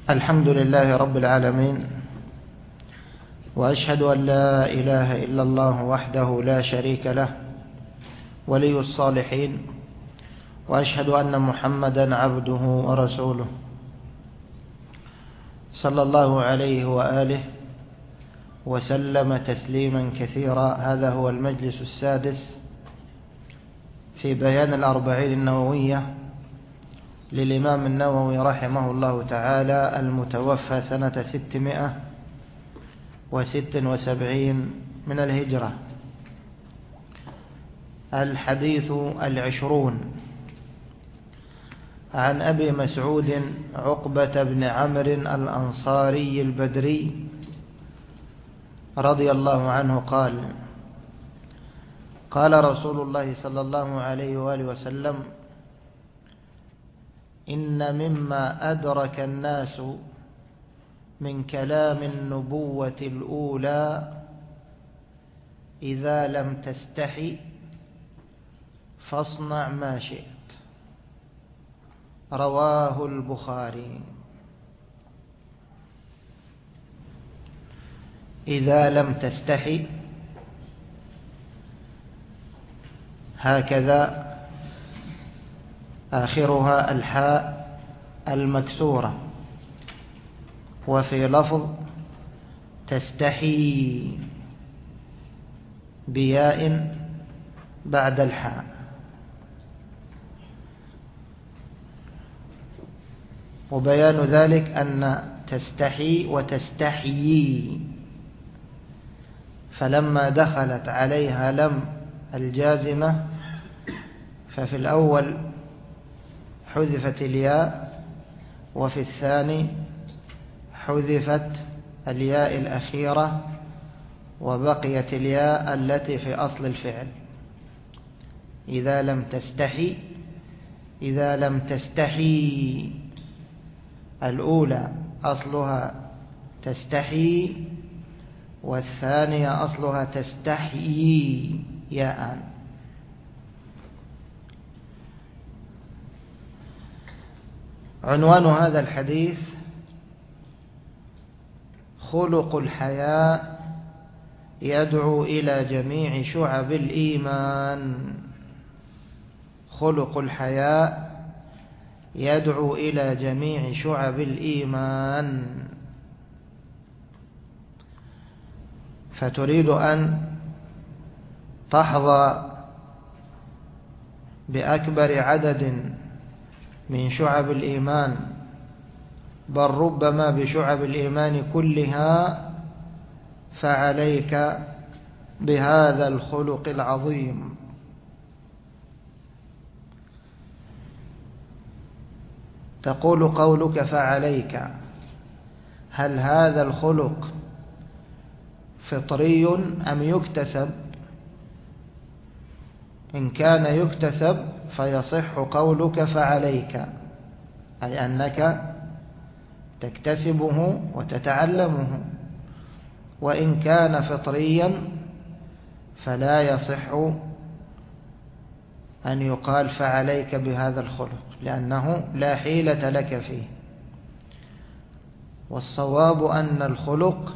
الحمد لله رب العالمين، وأشهد أن لا إله إلا الله وحده لا شريك له ولي الصالحين، وأشهد أن محمدا عبده ورسوله صلى الله عليه وآله وسلم تسليما كثيرا. هذا هو المجلس السادس في بيان الأربعين النووية للإمام النووي رحمه الله تعالى، المتوفى سنة 676 من الهجرة. الحديث 20 عن أبي مسعود عقبة بن عمرو الأنصاري البدري رضي الله عنه قال: قال رسول الله صلى الله عليه وآله وسلم: إن مما أدرك الناس من كلام النبوة الأولى إذا لم تستحي فاصنع ما شئت. رواه البخاري. إذا لم تستحي هكذا آخرها الحاء المكسورة، وفي لفظ تستحي بياء بعد الحاء. وبيان ذلك أن تستحي وتستحيي، فلما دخلت عليها لم الجازمة ففي الأول حذفت الياء، وفي الثاني حذفت الياء الأخيرة وبقيت الياء التي في أصل الفعل. إذا لم تستحي، إذا لم تستحي الأولى أصلها تستحي، والثانية أصلها تستحيي ياء. عنوان هذا الحديث: خلق الحياء يدعو إلى جميع شعب الإيمان. خلق الحياء يدعو إلى جميع شعب الإيمان. فتريد أن تحظى بأكبر عدد من شعب الإيمان، بل ربما بشعب الإيمان كلها، فعليك بهذا الخلق العظيم. تقول قولك فعليك، هل هذا الخلق فطري أم يكتسب؟ إن كان يكتسب فيصح قولك فعليك، أي أنك تكتسبه وتتعلمه. وإن كان فطريا فلا يصح أن يقال فعليك بهذا الخلق، لأنه لا حيلة لك فيه. والصواب أن الخلق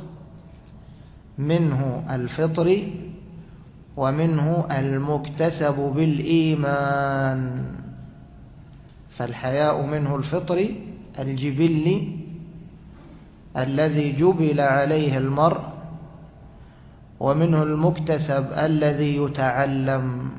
منه الفطري ومنه المكتسب بالإيمان. فالحياء منه الفطري الجبلي الذي جبل عليه المرء، ومنه المكتسب الذي يتعلم.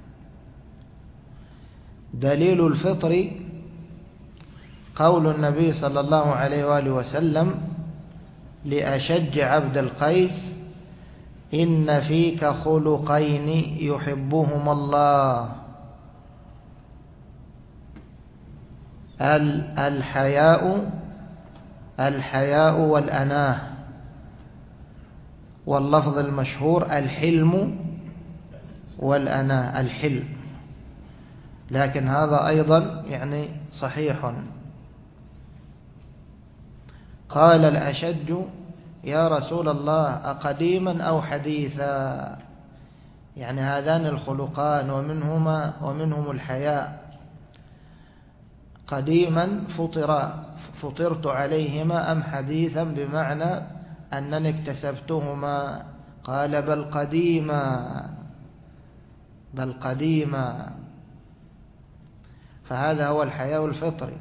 دليل الفطر قول النبي صلى الله عليه وآله وسلم لأشج عبد القيس: إن فيك خلقين يحبهما الله، الحياء والأناه. واللفظ المشهور الحلم والأناه، الحلم، لكن هذا أيضا يعني صحيح. قال الأشج: يا رسول الله أقديما أو حديثا؟ يعني هذان الخلقان ومنهم الحياء قديما فطرا فطرت عليهما أم حديثا بمعنى أنني اكتسبتهما؟ قال بل قديما. فهذا هو الحياء الفطري.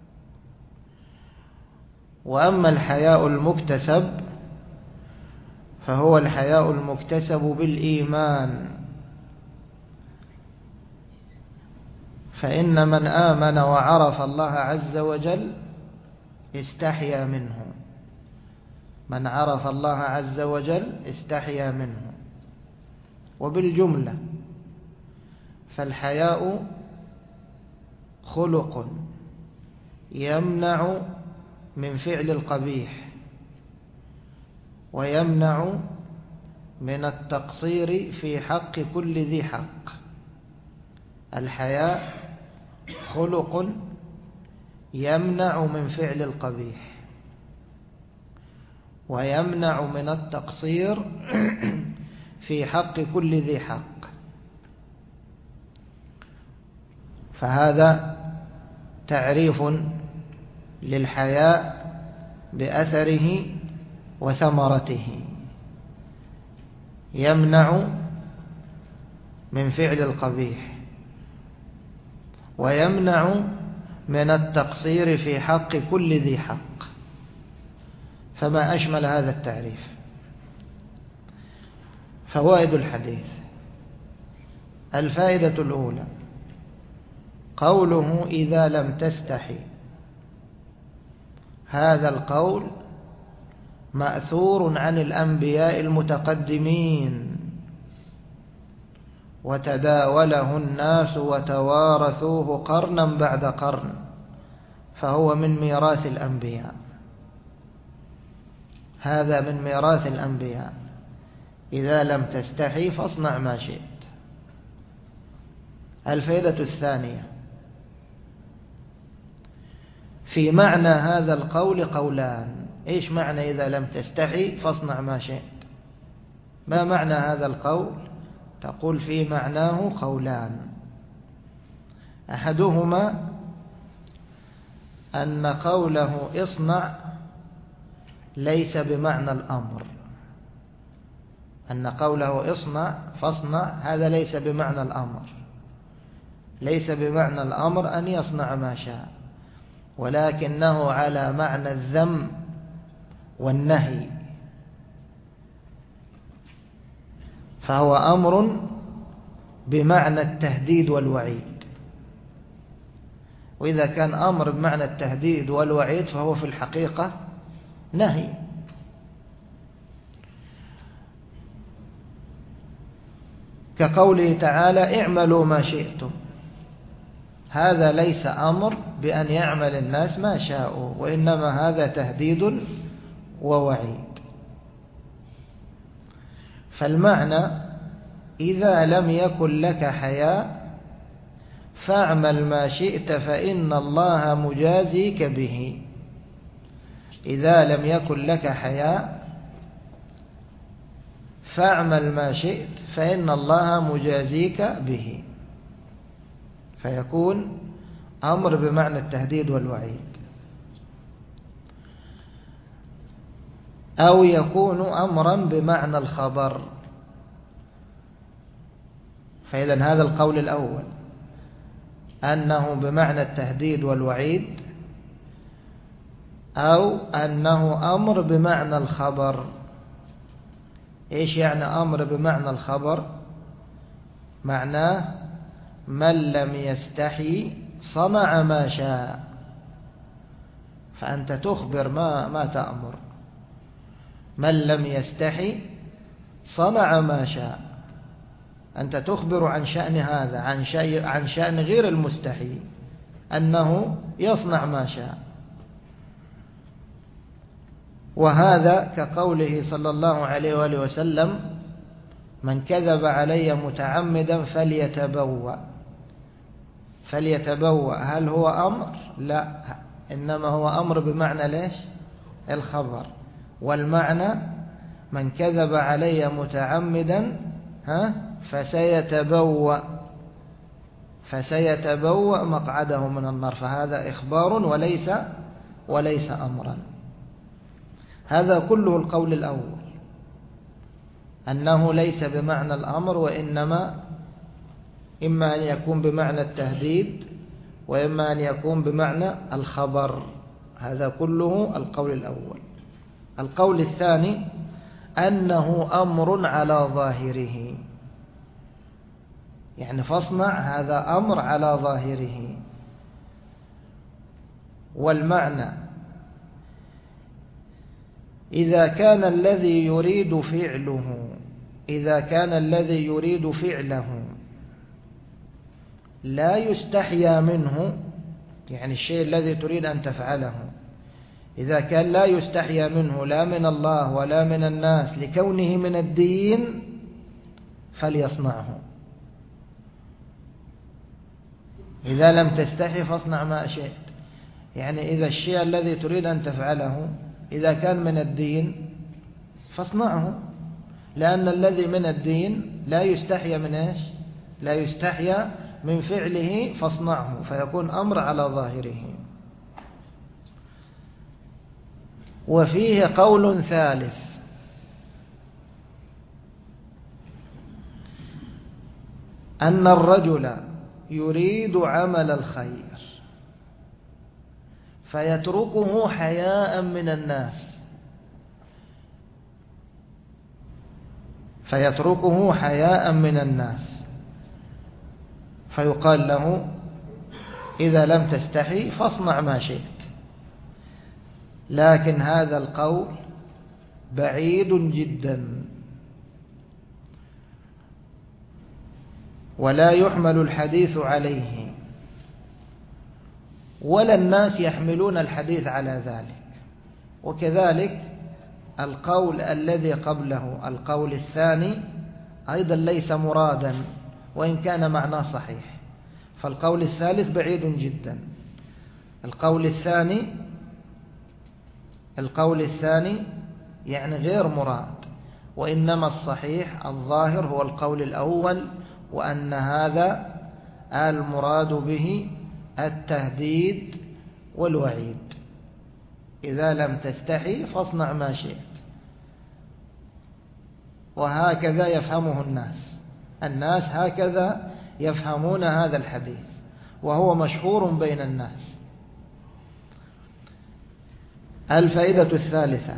وأما الحياء المكتسب فهو الحياء المكتسب بالإيمان. فإن من آمن وعرف الله عز وجل استحيا منه. من عرف الله عز وجل استحيا منه. وبالجملة فالحياء خلق يمنع من فعل القبيح، ويمنع من التقصير في حق كل ذي حق. الحياء خلق يمنع من فعل القبيح، ويمنع من التقصير في حق كل ذي حق. فهذا تعريف للحياء بأثره وثمرته. يمنع من فعل القبيح، ويمنع من التقصير في حق كل ذي حق. فما أشمل هذا التعريف. فوائد الحديث: الفائدة الأولى قوله إذا لم تستحي. هذا القول مأثور عن الأنبياء المتقدمين، وتداوله الناس وتوارثوه قرنا بعد قرن، فهو من ميراث الأنبياء. هذا من ميراث الأنبياء: إذا لم تستحي فاصنع ما شئت. الفائدة الثانية: في معنى هذا القول قولان. إيش معنى إذا لم تستحي فاصنع ما شئت؟ ما معنى هذا القول؟ تقول في معناه قولان: أحدهما أن قوله اصنع ليس بمعنى الأمر. أن قوله اصنع فاصنع هذا ليس بمعنى الأمر. ليس بمعنى الأمر أن يصنع ما شاء، ولكنه على معنى الذم والنهي. فهو أمر بمعنى التهديد والوعيد. وإذا كان أمر بمعنى التهديد والوعيد فهو في الحقيقة نهي. كقوله تعالى اعملوا ما شئتم. هذا ليس أمر بأن يعمل الناس ما شاءوا، وإنما هذا تهديد ووعيد. فالمعنى إذا لم يكن لك حياء فاعمل ما شئت فإن الله مجازيك به. إذا لم يكن لك حياء فاعمل ما شئت فإن الله مجازيك به. فيكون أمر بمعنى التهديد والوعيد، أو يكون أمرا بمعنى الخبر. فإذا هذا القول الأول أنه بمعنى التهديد والوعيد، أو أنه أمر بمعنى الخبر. إيش يعني أمر بمعنى الخبر؟ معناه من لم يستحي صنع ما شاء. فأنت تخبر ما تأمر. من لم يستحي صنع ما شاء. أنت تخبر عن شأن هذا، عن شأن غير المستحي، أنه يصنع ما شاء. وهذا كقوله صلى الله عليه وآله وسلم: من كذب علي متعمدا فليتبوأ. هل هو أمر؟ لا، إنما هو أمر بمعنى ليش؟ الخبر. والمعنى من كذب علي متعمدا فسيتبوأ مقعده من النار. فهذا إخبار وليس أمرا. هذا كله القول الأول، أنه ليس بمعنى الأمر، وإنما إما أن يكون بمعنى التهديد وإما أن يكون بمعنى الخبر. هذا كله القول الأول. القول الثاني أنه أمر على ظاهره، يعني فاصنع هذا أمر على ظاهره. والمعنى إذا كان الذي يريد فعله لا يستحيا منه، يعني الشيء الذي تريد أن تفعله إذا كان لا يستحيا منه لا من الله ولا من الناس لكونه من الدين فليصنعه. إذا لم تستحي فاصنع ما شئت، يعني إذا الشيء الذي تريد أن تفعله إذا كان من الدين فاصنعه، لأن الذي من الدين لا يستحيا من إيش؟ لا يستحيا من فعله، فاصنعه، فيكون أمر على ظاهره. وفيه قول ثالث، أن الرجل يريد عمل الخير فيتركه حياء من الناس، فيقال له إذا لم تستحي فاصنع ما شئت. لكن هذا القول بعيد جدا، ولا يحمل الحديث عليه، ولا الناس يحملون الحديث على ذلك. وكذلك القول الذي قبله، القول الثاني، أيضا ليس مرادا وإن كان معناه صحيح. فالقول الثالث بعيد جدا. القول الثاني يعني غير مراد، وإنما الصحيح الظاهر هو القول الأول، وأن هذا المراد به التهديد والوعيد. إذا لم تستحي فاصنع ما شئت. وهكذا يفهمه الناس هكذا يفهمون هذا الحديث، وهو مشهور بين الناس. الفائدة الثالثة،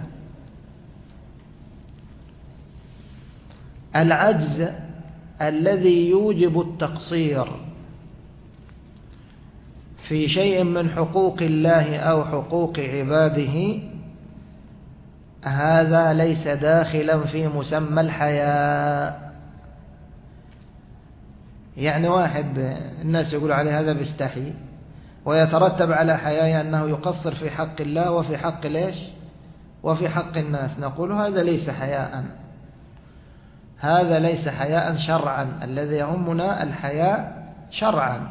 العجز الذي يوجب التقصير في شيء من حقوق الله أو حقوق عباده، هذا ليس داخلا في مسمى الحياء. يعني واحد الناس يقول عليه هذا بيستحي، ويترتب على حياء أنه يقصر في حق الله وفي حق ليش؟ وفي حق الناس. نقول هذا ليس حياء، هذا ليس حياء شرعا. الذي يهمنا الحياء شرعا.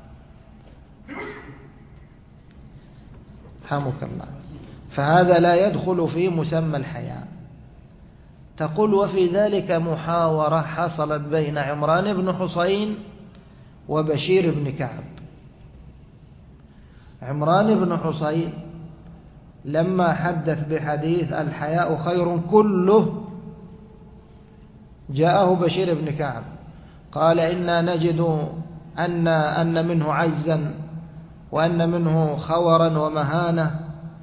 رحمك الله. فهذا لا يدخل في مسمى الحياء. تقول وفي ذلك محاورة حصلت بين عمران بن حصين وبشير بن كعب. عمران بن حصين لما حدث بحديث الحياء خير كله، جاءه بشير بن كعب قال إنا نجد أن منه عجزا وأن منه خورا ومهانة،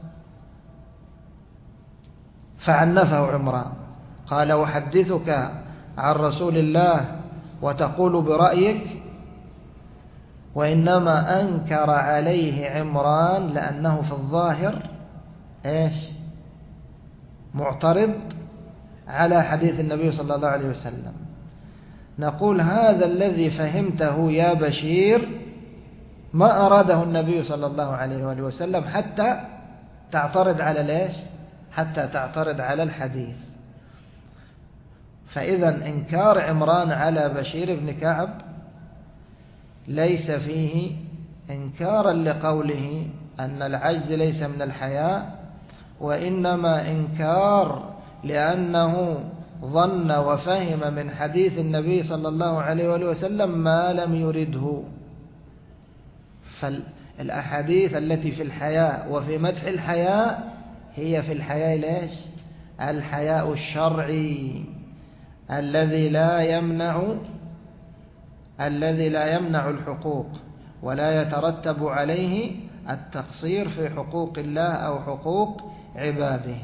فعنفه عمران. قال أحدثك عن رسول الله وتقول برأيك؟ وإنما أنكر عليه عمران لأنه في الظاهر إيش؟ معترض على حديث النبي صلى الله عليه وسلم. نقول هذا الذي فهمته يا بشير ما أراده النبي صلى الله عليه وسلم حتى تعترض على ليش؟ حتى تعترض على الحديث. فإذا إنكار عمران على بشير بن كعب ليس فيه إنكارا لقوله أن العجز ليس من الحياء، وإنما إنكار لأنه ظن وفهم من حديث النبي صلى الله عليه وسلم ما لم يرده. الأحاديث التي في الحياء وفي مدح الحياء هي في الحياء ليش؟ الحياء الشرعي الذي لا يمنع الحقوق ولا يترتب عليه التقصير في حقوق الله أو حقوق عباده.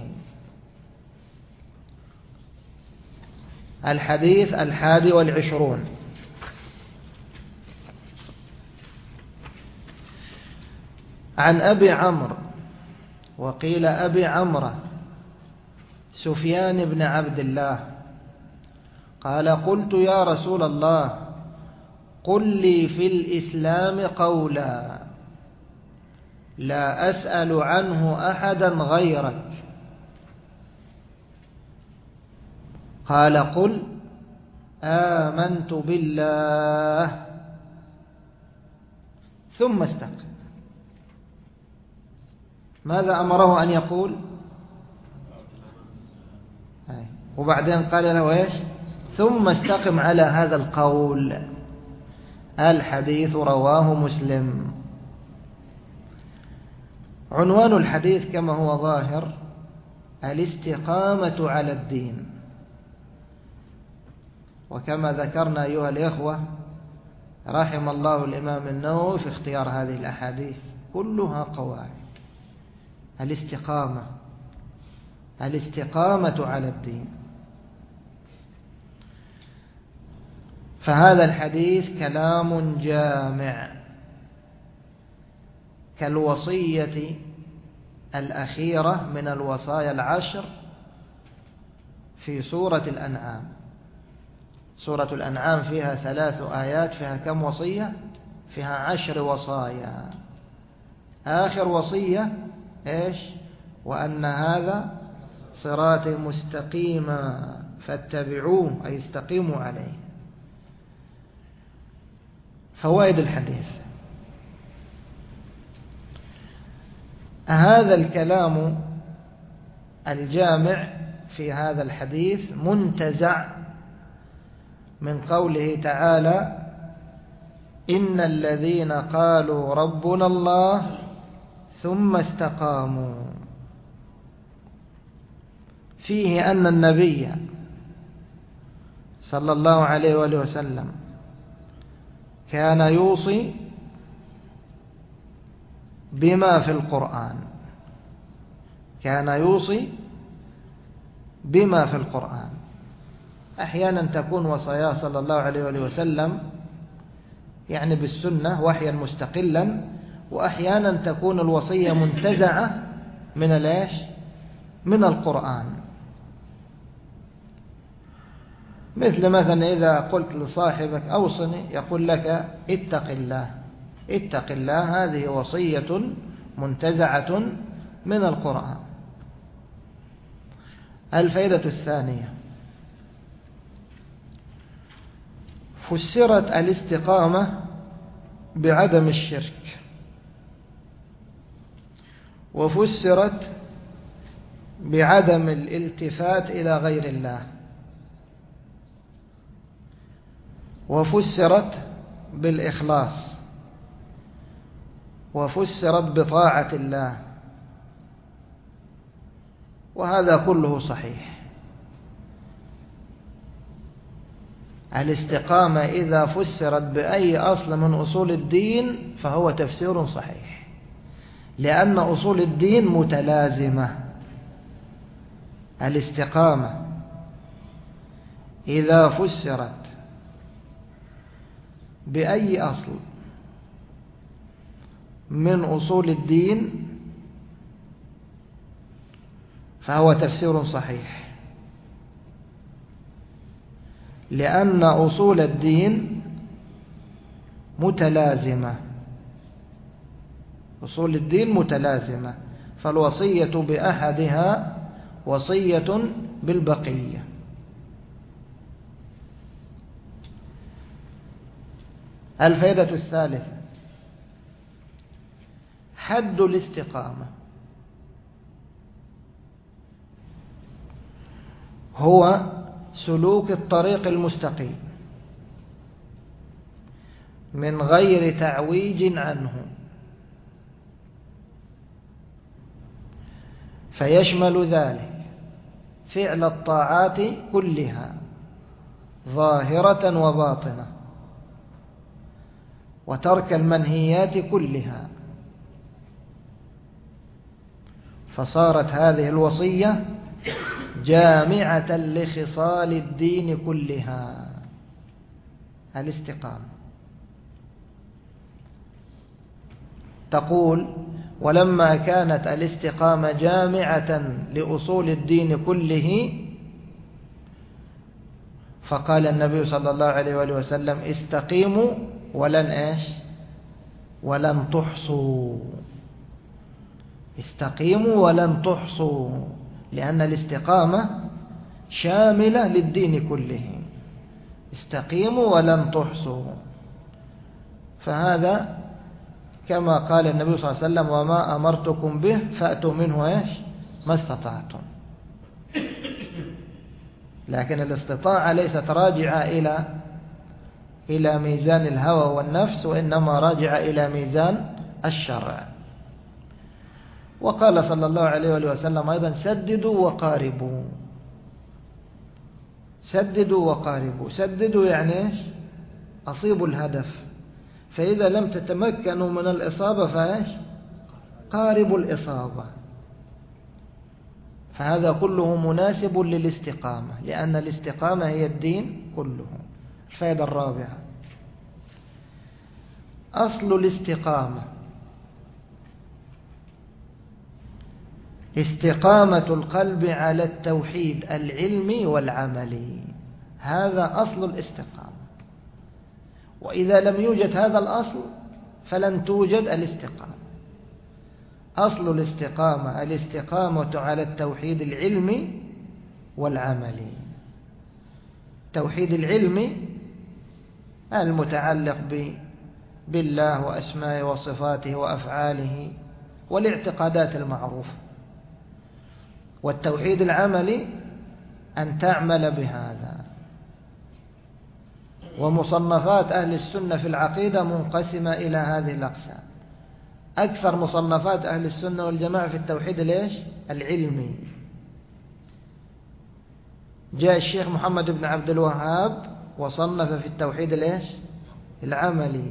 الحديث 21. عن أبي عمرو وقيل أبي عمرو سفيان بن عبد الله قال قلت يا رسول الله قل لي في الإسلام قولا لا أسأل عنه أحدا غيرك. قال قل آمنت بالله ثم استقم. ماذا أمره أن يقول؟ وبعدين قال له إيش؟ ثم استقم على هذا القول. الحديث رواه مسلم. عنوان الحديث كما هو ظاهر الاستقامة على الدين. وكما ذكرنا أيها الإخوة رحم الله الإمام النووي في اختيار هذه الأحاديث كلها قواعد. الاستقامة على الدين. فهذا الحديث كلام جامع كالوصية الأخيرة من الوصايا العشر في سورة الأنعام. سورة الأنعام فيها 3 آيات، فيها كم وصية؟ فيها 10 وصايا. آخر وصية إيش؟ وأن هذا صراطي مستقيما فاتبعوه أي استقيموا عليه. فوائد الحديث: هذا الكلام الجامع في هذا الحديث منتزع من قوله تعالى إن الذين قالوا ربنا الله ثم استقاموا. فيه أن النبي صلى الله عليه وآله وسلم كان يوصي بما في القرآن، أحيانا تكون وصاياه صلى الله عليه وآله وسلم يعني بالسنة وحيا مستقلا، وأحيانا تكون الوصية منتزعة من القرآن. مثلا إذا قلت لصاحبك أوصني يقول لك اتق الله، هذه وصية منتزعة من القرآن. الفائدة الثانية: فسرت الاستقامة بعدم الشرك، وفسرت بعدم الالتفات إلى غير الله، وفسرت بالإخلاص، وفسرت بطاعة الله، وهذا كله صحيح. الاستقامة إذا فسرت بأي أصل من أصول الدين فهو تفسير صحيح، لأن أصول الدين متلازمة. الاستقامة إذا فسرت بأي أصل من أصول الدين فهو تفسير صحيح، لأن أصول الدين متلازمة. أصول الدين متلازمة، فالوصية بأحدها وصية بالبقية. الفائدة الثالثة: حد الاستقامة هو سلوك الطريق المستقيم من غير تعويج عنه، فيشمل ذلك فعل الطاعات كلها ظاهرة وباطنة، وترك المنهيات كلها. فصارت هذه الوصية جامعة لخصال الدين كلها، الاستقامة. تقول: ولما كانت الاستقامة جامعة لأصول الدين كله، فقال النبي صلى الله عليه وآله وسلم: استقيموا ولن تحصوا. استقيموا ولن تحصوا، لأن الاستقامة شاملة للدين كله. استقيموا ولن تحصوا، فهذا كما قال النبي صلى الله عليه وسلم: وما أمرتكم به فأتوا منه ما استطعتم. لكن الاستطاعة ليست راجعة إلى ميزان الهوى والنفس، وإنما راجعة إلى ميزان الشرع. وقال صلى الله عليه وسلم أيضا: سددوا وقاربوا. سددوا وقاربوا. سددوا يعني أصيبوا الهدف، فإذا لم تتمكنوا من الإصابة قاربوا الإصابة. فهذا كله مناسب للاستقامة، لأن الاستقامة هي الدين كله. الفائدة الرابعة: أصل الاستقامة استقامة القلب على التوحيد العلمي والعملي. هذا أصل الاستقامة، وإذا لم يوجد هذا الأصل فلن توجد الاستقامة. أصل الاستقامة الاستقامة على التوحيد العلمي والعملي. التوحيد العلمي المتعلق بالله وأسمائه وصفاته وأفعاله والاعتقادات المعروفة، والتوحيد العملي أن تعمل بهذا. ومصنفات أهل السنة في العقيدة منقسمة إلى هذه الأقسام. أكثر مصنفات أهل السنة والجماعة في التوحيد العلمي. جاء الشيخ محمد بن عبد الوهاب وصنف في التوحيد العملي،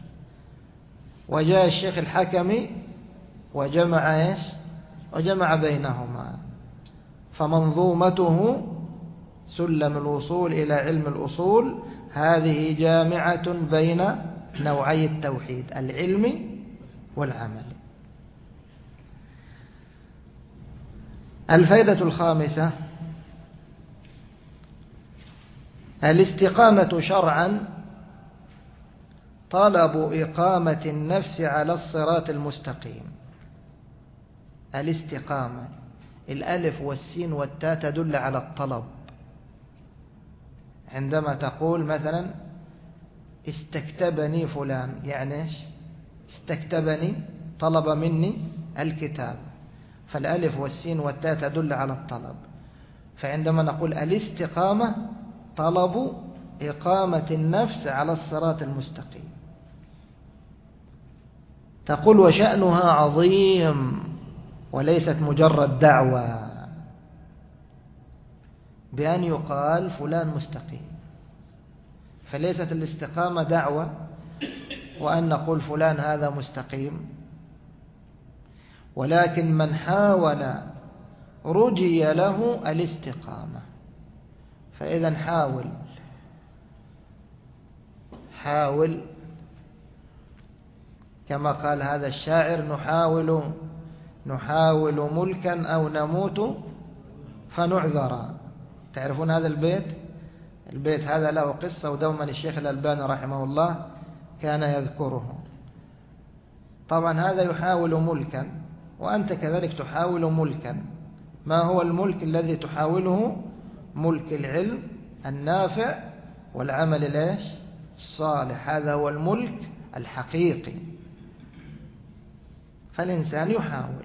وجاء الشيخ الحكمي وجمع بينهما. فمنظومته سلم الوصول إلى علم الأصول هذه جامعة بين نوعي التوحيد العلمي والعملي. الفائدة الخامسة: الاستقامة شرعا طلب إقامة النفس على الصراط المستقيم. الاستقامة، الألف والسين والتاء تدل على الطلب. عندما تقول مثلا: استكتبني فلان، يعني استكتبني، طلب مني الكتاب، فالألف والسين والتاء تدل على الطلب. فعندما نقول الاستقامة طلب إقامة النفس على الصراط المستقيم. تقول: وشأنها عظيم، وليست مجرد دعوة بأن يقال فلان مستقيم. فليست الاستقامة دعوة وأن نقول فلان هذا مستقيم، ولكن من حاول رجي له الاستقامة. فإذا حاول كما قال هذا الشاعر: نحاول ملكا أو نموت فنعذرا. تعرفون هذا البيت هذا له قصة، ودوما الشيخ الألباني رحمه الله كان يذكره. طبعا هذا يحاول ملكا، وأنت كذلك تحاول ملكا. ما هو الملك الذي تحاوله؟ ملك العلم النافع والعمل الصالح. هذا هو الملك الحقيقي. فالإنسان يحاول.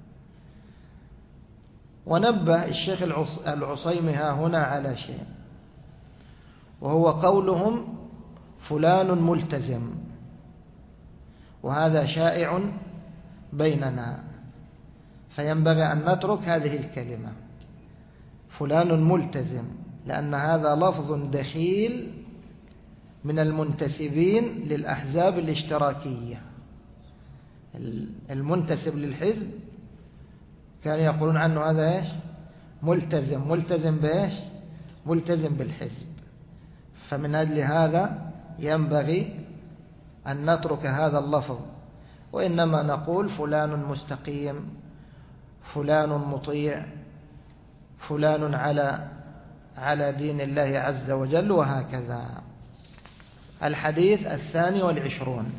ونبه الشيخ العصيمي هنا على شيء، وهو قولهم فلان فينبغي أن نترك هذه الكلمة فلان ملتزم، لأن هذا لفظ دخيل من المنتسبين للأحزاب الاشتراكية. المنتسب للحزب كانوا يقولون عنه هذا إيش؟ ملتزم. ملتزم بإيش؟ ملتزم بالحزب. فمن أجل هذا ينبغي أن نترك هذا اللفظ، وإنما نقول فلان مستقيم، فلان مطيع، فلان على دين الله عز وجل، وهكذا. الحديث 22.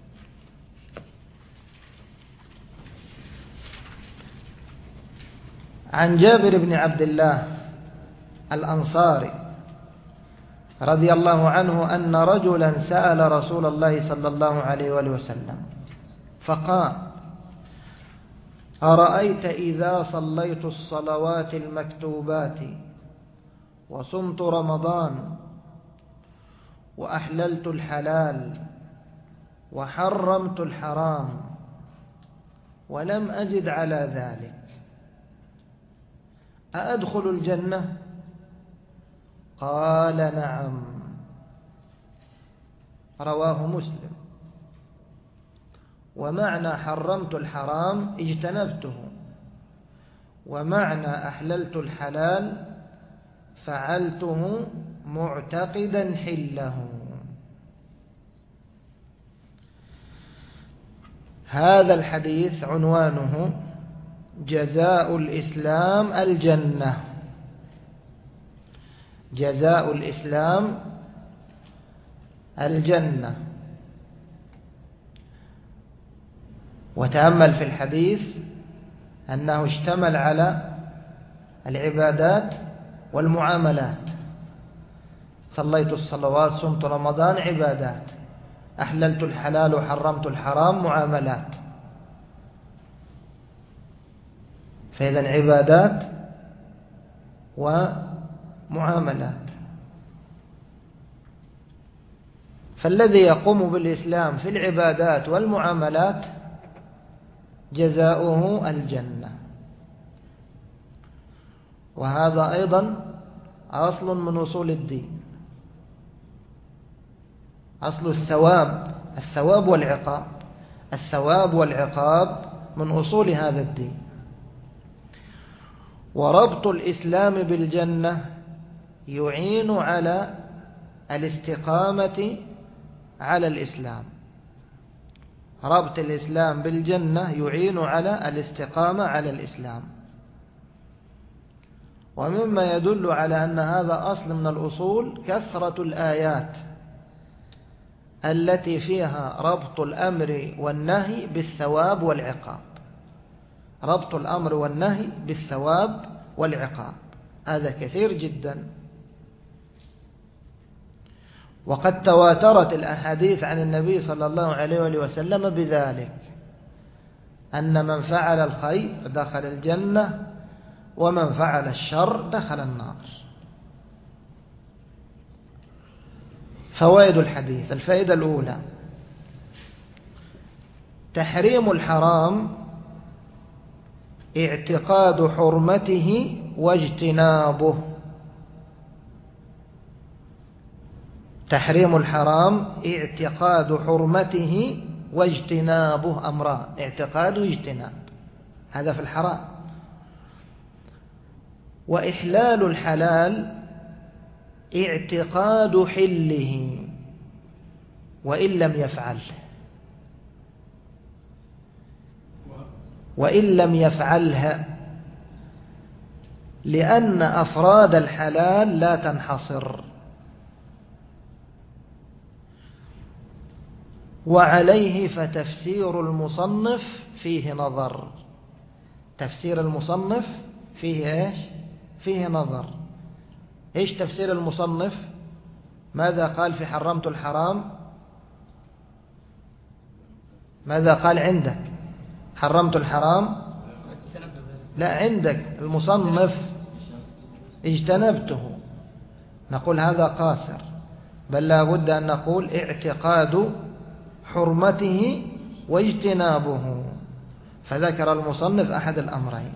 عن جابر بن عبد الله الأنصاري رضي الله عنه أن رجلا سأل رسول الله صلى الله عليه وآله وسلم فقال: أرأيت إذا صليت الصلوات المكتوبات وصمت رمضان وأحللت الحلال وحرمت الحرام ولم أزد على ذلك، أأدخل الجنة؟ قال: نعم. رواه مسلم. ومعنى حرمت الحرام اجتنبته، ومعنى أحللت الحلال فعلته معتقدا حله. هذا الحديث عنوانه جزاء الإسلام الجنة. جزاء الإسلام الجنة. وتأمل في الحديث أنه اشتمل على العبادات والمعاملات. صليت الصلوات، صمت رمضان، عبادات. أحللت الحلال وحرمت الحرام، معاملات. فإذا عبادات ومعاملات. فالذي يقوم بالإسلام في العبادات والمعاملات جزاؤه الجنة. وهذا أيضا أصل من أصول الدين، أصل الثواب والعقاب. الثواب والعقاب من أصول هذا الدين. وربط الإسلام بالجنة يعين على الاستقامة على الإسلام. ربط الإسلام بالجنة يعين على الاستقامة على الإسلام. ومما يدل على أن هذا أصل من الأصول كثرة الآيات التي فيها ربط الأمر والنهي بالثواب والعقاب. ربط الأمر والنهي بالثواب والعقاب هذا كثير جدا. وقد تواترت الأحاديث عن النبي صلى الله عليه وآله وسلم بذلك، أن من فعل الخير دخل الجنة ومن فعل الشر دخل النار. فوائد الحديث: الفائدة الأولى: تحريم الحرام اعتقاد حرمته واجتنابه. تحريم الحرام اعتقاد حرمته واجتنابه، أمران: اعتقاد واجتناب، هذا في الحرام. وإحلال الحلال اعتقاد حله وإن لم يفعله، وإن لم يفعلها، لأن أفراد الحلال لا تنحصر. وعليه فتفسير المصنف فيه نظر. تفسير المصنف فيه إيش؟ فيه نظر. إيش تفسير المصنف؟ ماذا قال في حرمت الحرام؟ ماذا قال عندك؟ حرمت الحرام؟ لا، عندك المصنف اجتنبته، نقول هذا قاصر، بل لا بد أن نقول اعتقاد حرمته واجتنابه. فذكر المصنف أحد الأمرين.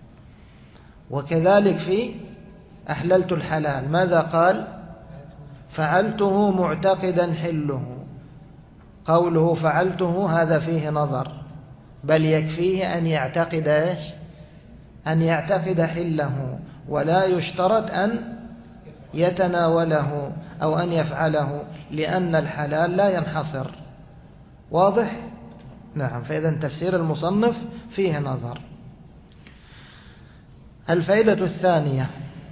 وكذلك في أحللت الحلال ماذا قال؟ فعلته معتقدا حله. قوله فعلته هذا فيه نظر، بل يكفيه أن يعتقد إيش؟ أن يعتقد حله، ولا يشترط أن يتناوله أو أن يفعله، لأن الحلال لا ينحصر. واضح؟ نعم. فإذا تفسير المصنف فيه نظر. الفائدة الثانية: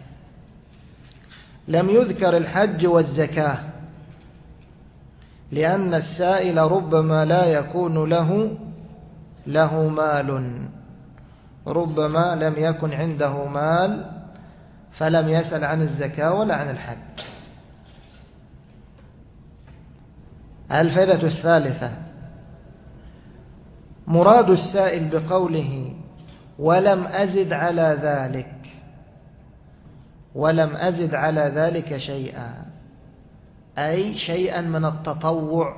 لم يذكر الحج والزكاة، لأن السائل ربما لا يكون له مال، ربما لم يكن عنده مال فلم يسأل عن الزكاة ولا عن الحج. الفائدة الثالثة: مراد السائل بقوله ولم أزد على ذلك، ولم أزد على ذلك شيئا، أي شيئا من التطوع.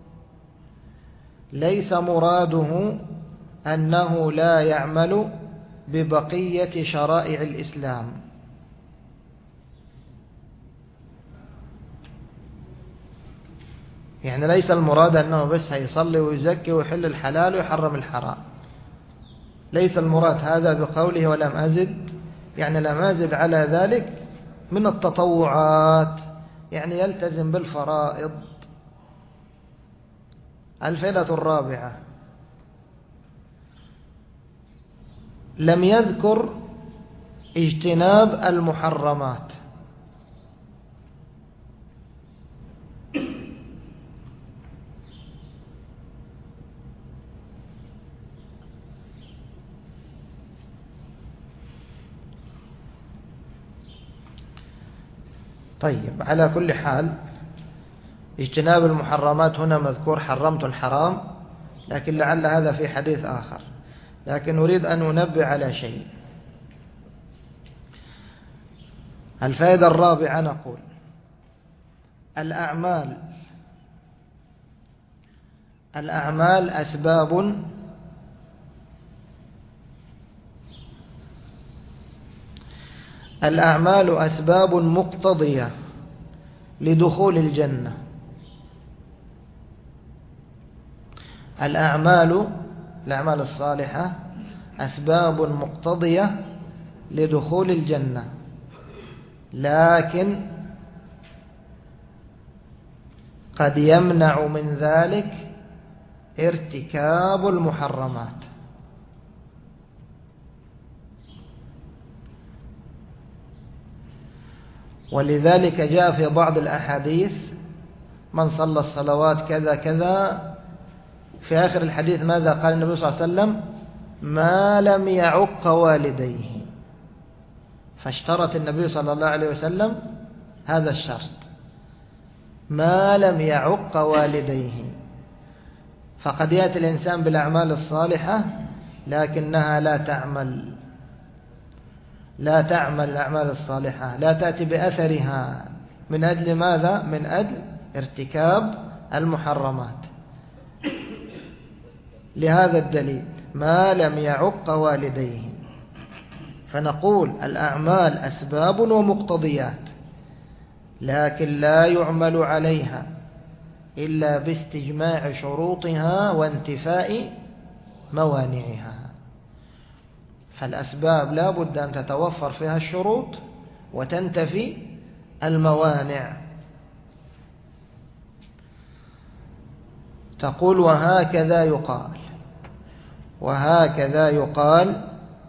ليس مراده أنه لا يعمل ببقية شرائع الإسلام، يعني ليس المراد أنه بس هيصلي ويزكي ويحل الحلال ويحرم الحرام. ليس المراد هذا بقوله ولم أزد، يعني لم أزد على ذلك من التطوعات، يعني يلتزم بالفرائض. الفائدة الرابعة: لم يذكر اجتناب المحرمات. طيب، على كل حال اجتناب المحرمات هنا مذكور حرمت الحرام، لكن لعل هذا في حديث آخر. لكن أريد أن أنبه على شيء. الفائدة الرابعة نقول: الأعمال أسباب مقتضية لدخول الجنة. الأعمال الصالحة أسباب مقتضية لدخول الجنة، لكن قد يمنع من ذلك ارتكاب المحرمات. ولذلك جاء في بعض الأحاديث: من صلى الصلوات كذا كذا، في آخر الحديث ماذا قال النبي صلى الله عليه وسلم؟ ما لم يعق والديه. فاشترط النبي صلى الله عليه وسلم هذا الشرط: ما لم يعق والديه. فقد يأتي الإنسان بالأعمال الصالحة لكنها لا تعمل الأعمال الصالحة، لا تأتي بأثرها. من أجل ماذا؟ من أجل ارتكاب المحرمات. لهذا الدليل: ما لم يعق والديه. فنقول الأعمال أسباب ومقتضيات، لكن لا يعمل عليها إلا باستجماع شروطها وانتفاء موانعها. فالأسباب لا بد أن تتوفر فيها الشروط وتنتفي الموانع. تقول: وهكذا يقال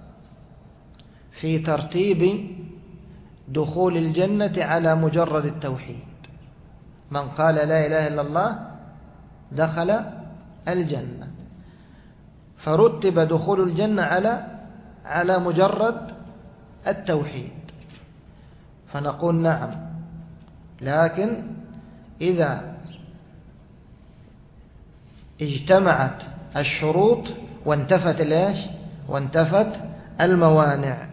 في ترتيب دخول الجنة على مجرد التوحيد. من قال لا إله إلا الله دخل الجنة، فرتب دخول الجنة على مجرد التوحيد. فنقول نعم، لكن إذا اجتمعت الشروط وانتفت الموانع.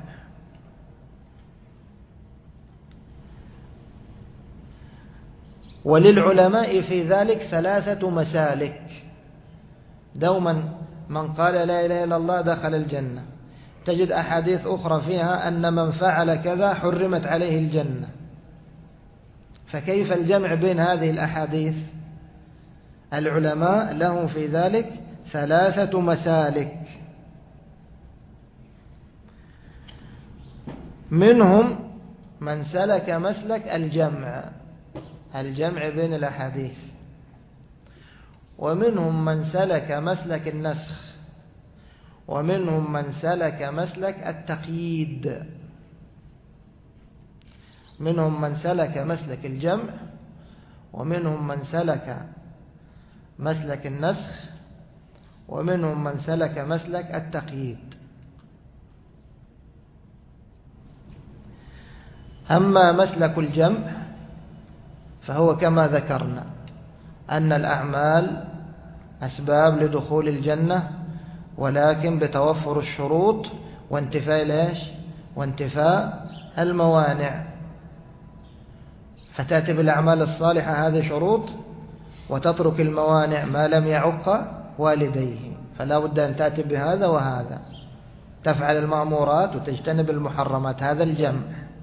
وللعلماء في ذلك 3 مسالك. دوما من قال لا إله إلا الله دخل الجنة، تجد أحاديث أخرى فيها أن من فعل كذا حرمت عليه الجنة. فكيف الجمع بين هذه الأحاديث؟ العلماء لهم في ذلك 3 مسالك. منهم من سلك مسلك الجمع بين الأحاديث، ومنهم من سلك مسلك النسخ، ومنهم من سلك مسلك التقييد. منهم من سلك مسلك الجمع، ومنهم من سلك مسلك النسخ، ومنهم من سلك مسلك التقييد. أما مسلك الجمع فهو كما ذكرنا أن الأعمال أسباب لدخول الجنة، ولكن بتوفر الشروط وانتفاء الموانع. فتأتي بالأعمال الصالحة هذه شروط، وتترك الموانع ما لم يعق والديه. فلا بد أن تأتي بهذا وهذا، تفعل المأمورات وتجتنب المحرمات، هذا الجمع.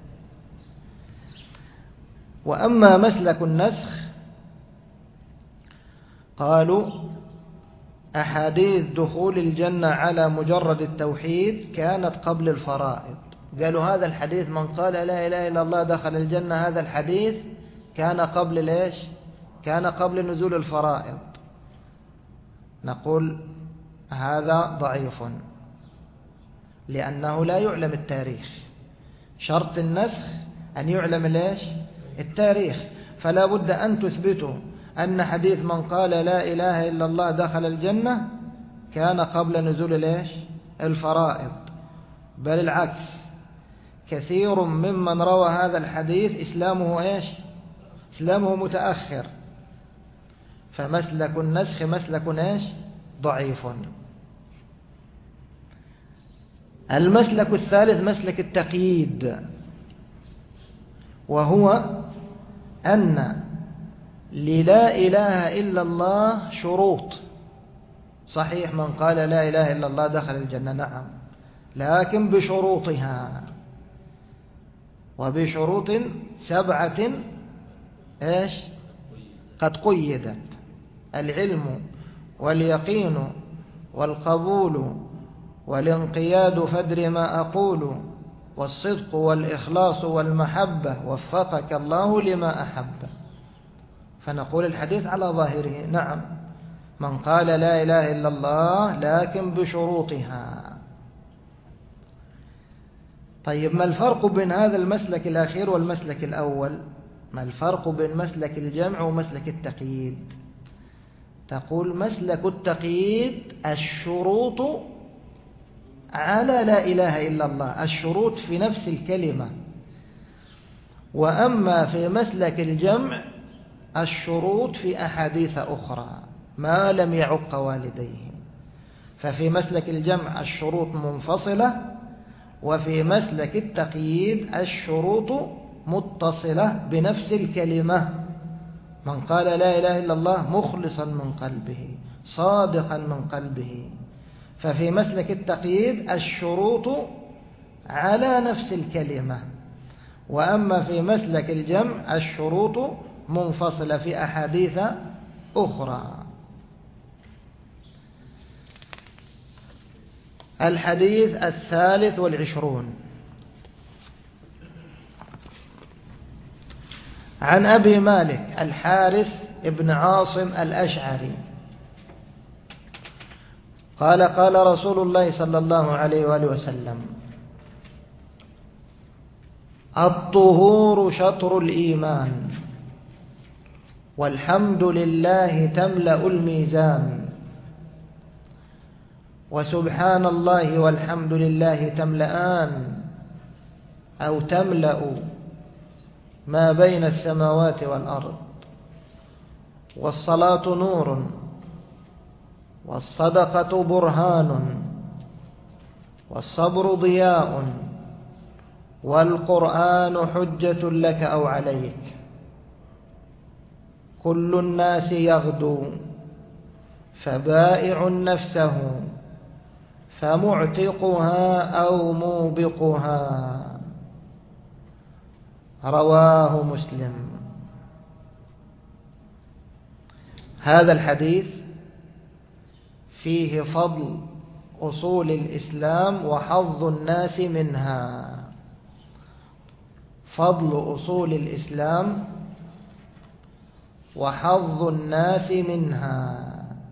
وأما مسلك النسخ قالوا أحاديث دخول الجنة على مجرد التوحيد كانت قبل الفرائض. قالوا هذا الحديث من قال لا إله إلا الله دخل الجنة، هذا الحديث كان قبل ليش؟ كان قبل نزول الفرائض. نقول هذا ضعيف، لأنه لا يعلم التاريخ. شرط النسخ أن يعلم ليش؟ التاريخ. فلا بد أن تثبتوا أن حديث من قال لا إله إلا الله دخل الجنة كان قبل نزول ليش؟ الفرائض. بل العكس، كثير ممن روى هذا الحديث إسلامه متأخر. فمسلك النسخ مسلك ضعيف. المسلك الثالث مسلك التقييد، وهو أن للا إله إلا الله شروط. صحيح من قال لا إله إلا الله دخل الجنة، نعم، لكن بشروطها، وبشروط 7 قد قيدت: العلم واليقين والقبول والانقياد فادر ما أقول والصدق والإخلاص والمحبة وفقك الله لما أحب. فنقول الحديث على ظاهره نعم، من قال لا إله إلا الله لكن بشروطها. طيب، ما الفرق بين هذا المسلك الأخير والمسلك الأول؟ ما الفرق بين مسلك الجمع ومسلك التقييد؟ تقول مسلك التقييد الشروط على لا إله إلا الله، الشروط في نفس الكلمة. وأما في مسلك الجمع الشروط في أحاديث أخرى ما لم يعق والديه. ففي مسلك الجمع الشروط منفصلة، وفي مسلك التقييد الشروط متصلة بنفس الكلمة. من قال لا إله إلا الله مخلصا من قلبه صادقا من قلبه. ففي مسلك التقييد الشروط على نفس الكلمة، وأما في مسلك الجمع الشروط منفصلة في أحاديث أخرى. الحديث 23 عن أبي مالك الحارث بن عاصم الأشعري قال: قال رسول الله صلى الله عليه وآله وسلم: الطهور شطر الإيمان، والحمد لله تملأ الميزان، وسبحان الله والحمد لله تملأان أو تملأ ما بين السماوات والأرض. والصلاة نور، والصدقة برهان، والصبر ضياء، والقرآن حجة لك أو عليك. كل الناس يغدو فبائع نفسه فمعتقها أو موبقها. رواه مسلم. هذا الحديث فيه فضل أصول الإسلام وحظ الناس منها. فضل أصول الإسلام وحظ الناس منها.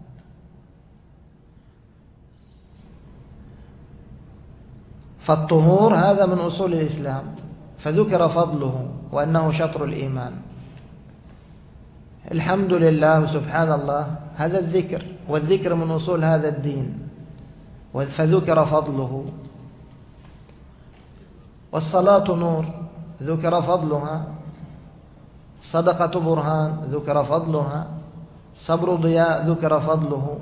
فالطهور هذا من أصول الإسلام، فذكر فضله وأنه شطر الإيمان. الحمد لله سبحان الله، هذا الذكر، والذكر من أصول هذا الدين، فذكر فضله. والصلاة نور، ذكر فضلها. صدقة برهان، ذكر فضلها. صبر ضياء، ذكر فضله.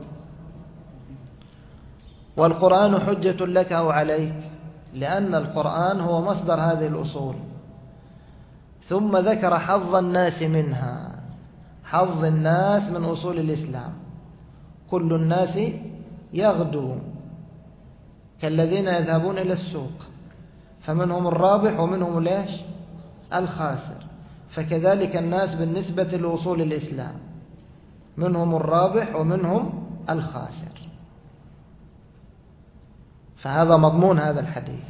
والقرآن حجة لك أو عليك، لأن القرآن هو مصدر هذه الأصول. ثم ذكر حظ الناس منها. حظ الناس من أصول الإسلام. كل الناس يغدو كالذين يذهبون إلى السوق، فمنهم الرابح ومنهم ليش الخاسر. فكذلك الناس بالنسبة لأصول الإسلام، منهم الرابح ومنهم الخاسر. فهذا مضمون هذا الحديث.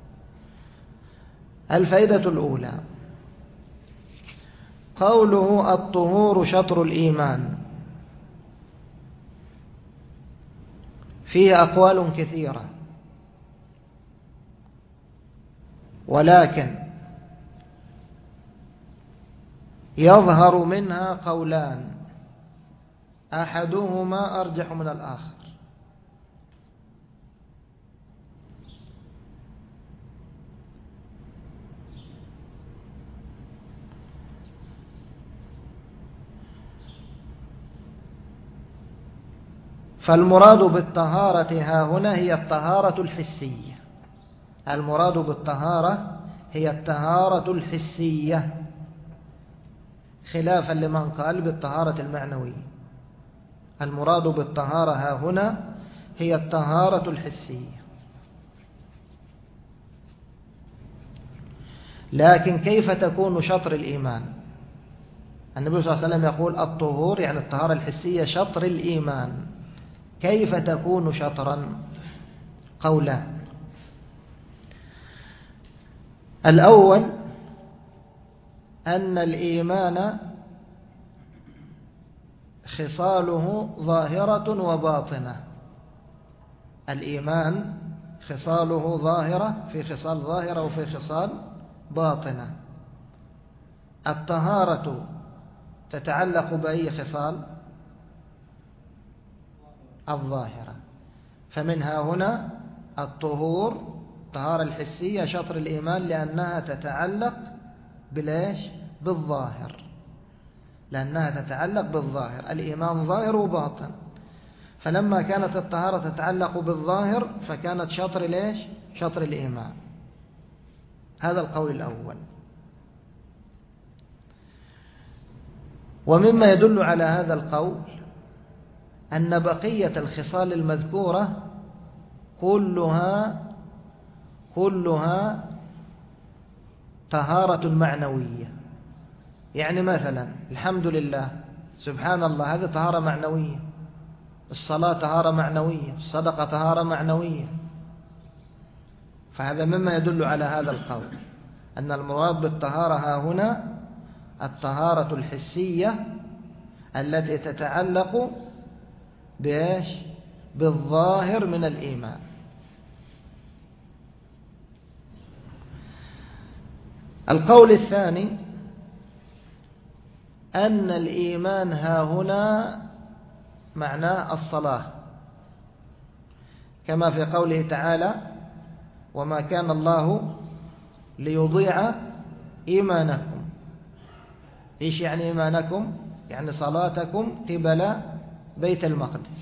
الفائدة الأولى قوله الطهور شطر الإيمان، فيه أقوال كثيرة، ولكن يظهر منها قولان أحدهما أرجح من الآخر. فالمراد بالطهارة ها هنا هي الطهارة الحسية. المراد بالطهارة هي الطهارة الحسية، خلافا لمن قال بالطهارة المعنوية. المراد بالطهارة ها هنا هي الطهارة الحسية. لكن كيف تكون شطر الإيمان؟ النبي صلى الله عليه وسلم يقول الطهور يعني الطهارة الحسية شطر الإيمان. كيف تكون شطرا؟ قولان. الأول أن الإيمان خصاله ظاهرة وباطنة. الإيمان خصاله ظاهرة، في خصال ظاهرة وفي خصال باطنة. الطهارة تتعلق بأي خصال؟ الظاهرة. فمنها هنا الطهور الطهارة الحسية شطر الإيمان، لأنها تتعلق بالإيش؟ بالظاهر. لأنها تتعلق بالظاهر. الإيمان ظاهر وباطن، فلما كانت الطهارة تتعلق بالظاهر فكانت شطر ليش؟ شطر الإيمان. هذا القول الأول. ومما يدل على هذا القول أن بقية الخصال المذكورة كلها طهارة معنوية. يعني مثلا الحمد لله سبحان الله، هذه طهارة معنوية. الصلاة طهارة معنوية. الصدقة طهارة معنوية. فهذا مما يدل على هذا القول أن المراد بالطهارة ها هنا الطهارة الحسية التي تتعلق بإيش؟ بالظاهر من الإيمان. القول الثاني أن الإيمان ها هنا معناه الصلاة، كما في قوله تعالى وما كان الله ليضيع إيمانكم. إيش يعني إيمانكم؟ يعني صلاتكم قبل بيت المقدس.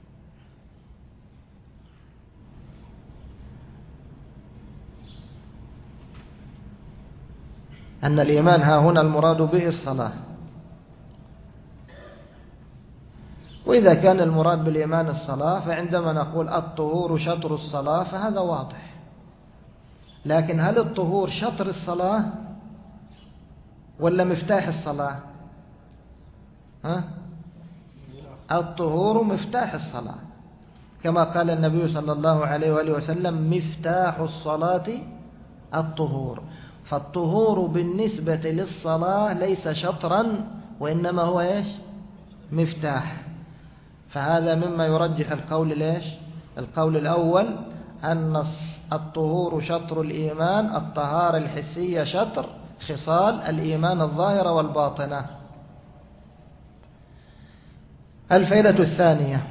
أن الإيمان ها هنا المراد به الصلاة. وإذا كان المراد بالإيمان الصلاة، فعندما نقول الطهور شطر الصلاة فهذا واضح. لكن هل الطهور شطر الصلاة ولا مفتاح الصلاة؟ الطهور مفتاح الصلاة، كما قال النبي صلى الله عليه وآله وسلم: مفتاح الصلاة الطهور. فالطهور بالنسبة للصلاة ليس شطرا، وإنما هو إيش؟ مفتاح. فهذا مما يرجح القول الأول، أن الطهور شطر الإيمان، الطهارة الحسية شطر خصال الإيمان الظاهرة والباطنة. الفائدة الثانية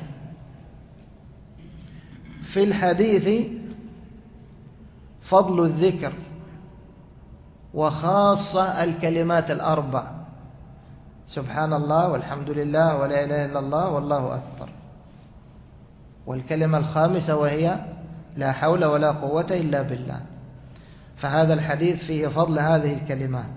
في الحديث فضل الذكر، وخاصة الكلمات الأربع: سبحان الله والحمد لله ولا إله إلا الله والله أكبر. والكلمة الخامسة وهي لا حول ولا قوة إلا بالله. فهذا الحديث فيه فضل هذه الكلمات.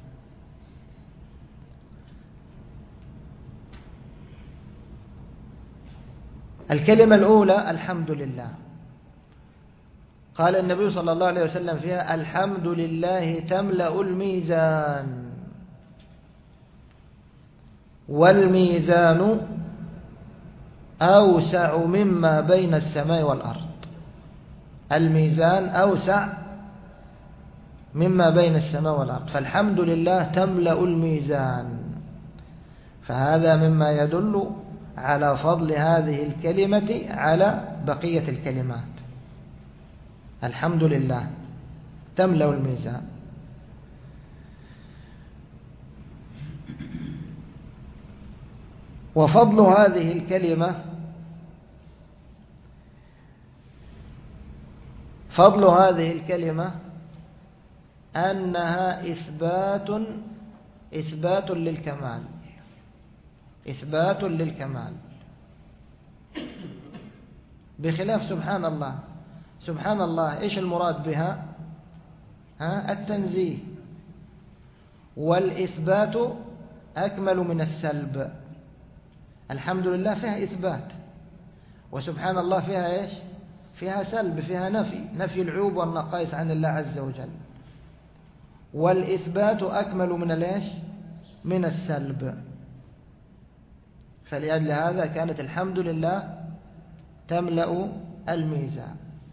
الكلمة الأولى الحمد لله. قال النبي صلى الله عليه وسلم فيها: الحمد لله تملأ الميزان، والميزان أوسع مما بين السماء والأرض. الميزان أوسع مما بين السماء والأرض، فالحمد لله تملأ الميزان. فهذا مما يدل على فضل هذه الكلمة على بقية الكلمات. الحمد لله تملأ الميزان. وفضل هذه الكلمة، فضل هذه الكلمة أنها إثبات للكمال، إثبات للكمال، بخلاف سبحان الله. سبحان الله إيش المراد بها؟ التنزيه. والإثبات أكمل من السلب. الحمد لله فيها إثبات، وسبحان الله فيها إيش؟ فيها سلب، فيها نفي العيوب والنقائص عن الله عز وجل. والإثبات أكمل من الإيش؟ من السلب. فلأجل هذا كانت الحمد لله تملأ الميزان.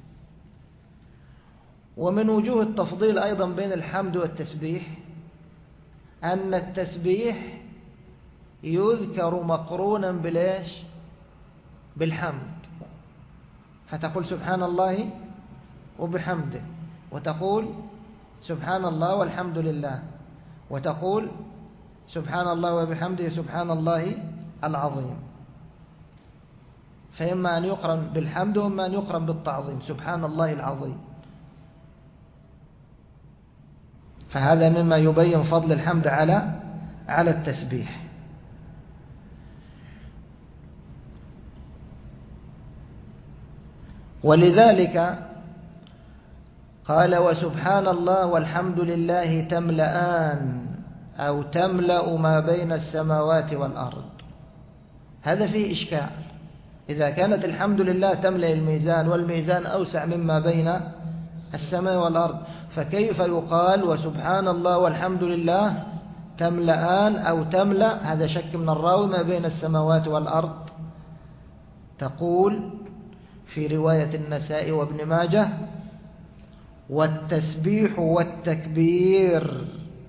ومن وجوه التفضيل أيضا بين الحمد والتسبيح أن التسبيح يذكر مقرونا بالإيش؟ بالحمد. فتقول سبحان الله وبحمده، وتقول سبحان الله والحمد لله، وتقول سبحان الله وبحمده سبحان الله العظيم. فإما أن يقرن بالحمد وإما أن يقرن بالتعظيم، سبحان الله العظيم. فهذا مما يبين فضل الحمد على التسبيح. ولذلك قال: وسبحان الله والحمد لله تملأان، أو تملأ ما بين السماوات والأرض. هذا فيه إشكال. إذا كانت الحمد لله تملأ الميزان، والميزان أوسع مما بين السماء والأرض، فكيف يقال وسبحان الله والحمد لله تملأان أو تملأ؟ هذا شك من الراوي ما بين السماوات والأرض. تقول في رواية النسائي وابن ماجه: والتسبيح والتكبير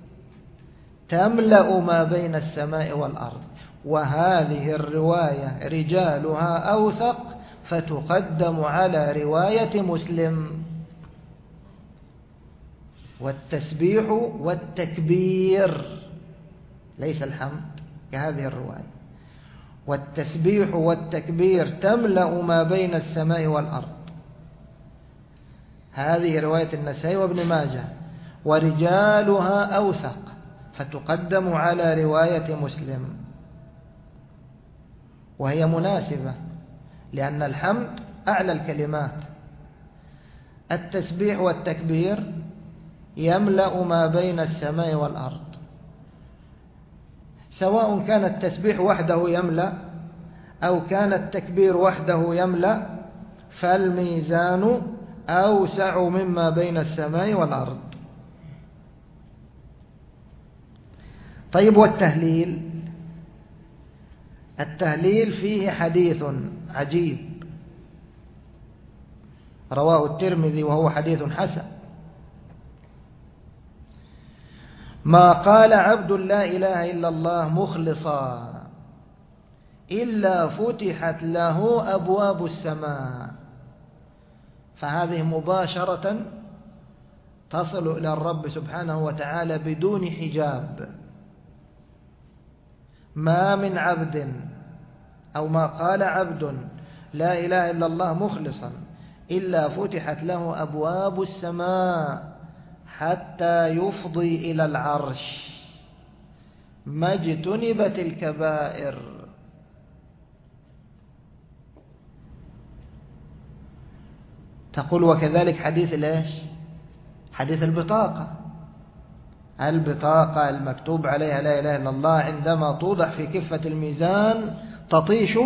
تملأ ما بين السماء والأرض. وهذه الرواية رجالها أوثق، فتقدم على رواية مسلم. والتسبيح والتكبير، ليس الحمد كهذه الرواية. والتسبيح والتكبير تملأ ما بين السماء والأرض. هذه رواية النسائي وابن ماجه. ورجالها أوثق، فتقدم على رواية مسلم. وهي مناسبة، لأن الحمد أعلى الكلمات. التسبيح والتكبير يملأ ما بين السماء والأرض، سواء كان التسبيح وحده يملأ، أو كان التكبير وحده يملأ فالميزان أوسع مما بين السماء والأرض. طيب، والتهليل؟ التهليل فيه حديث عجيب رواه الترمذي وهو حديث حسن: ما قال عبد لا إله إلا الله مخلصا إلا فتحت له أبواب السماء. فهذه مباشرة تصل إلى الرب سبحانه وتعالى بدون حجاب. ما من عبد أو ما قال عبد لا إله إلا الله مخلصا إلا فتحت له أبواب السماء حتى يفضي إلى العرش ما اجتنبت الكبائر. تقول: وكذلك حديث ليش؟ حديث البطاقة. البطاقة المكتوب عليها لا إله إلا الله عندما توضع في كفة الميزان تطيش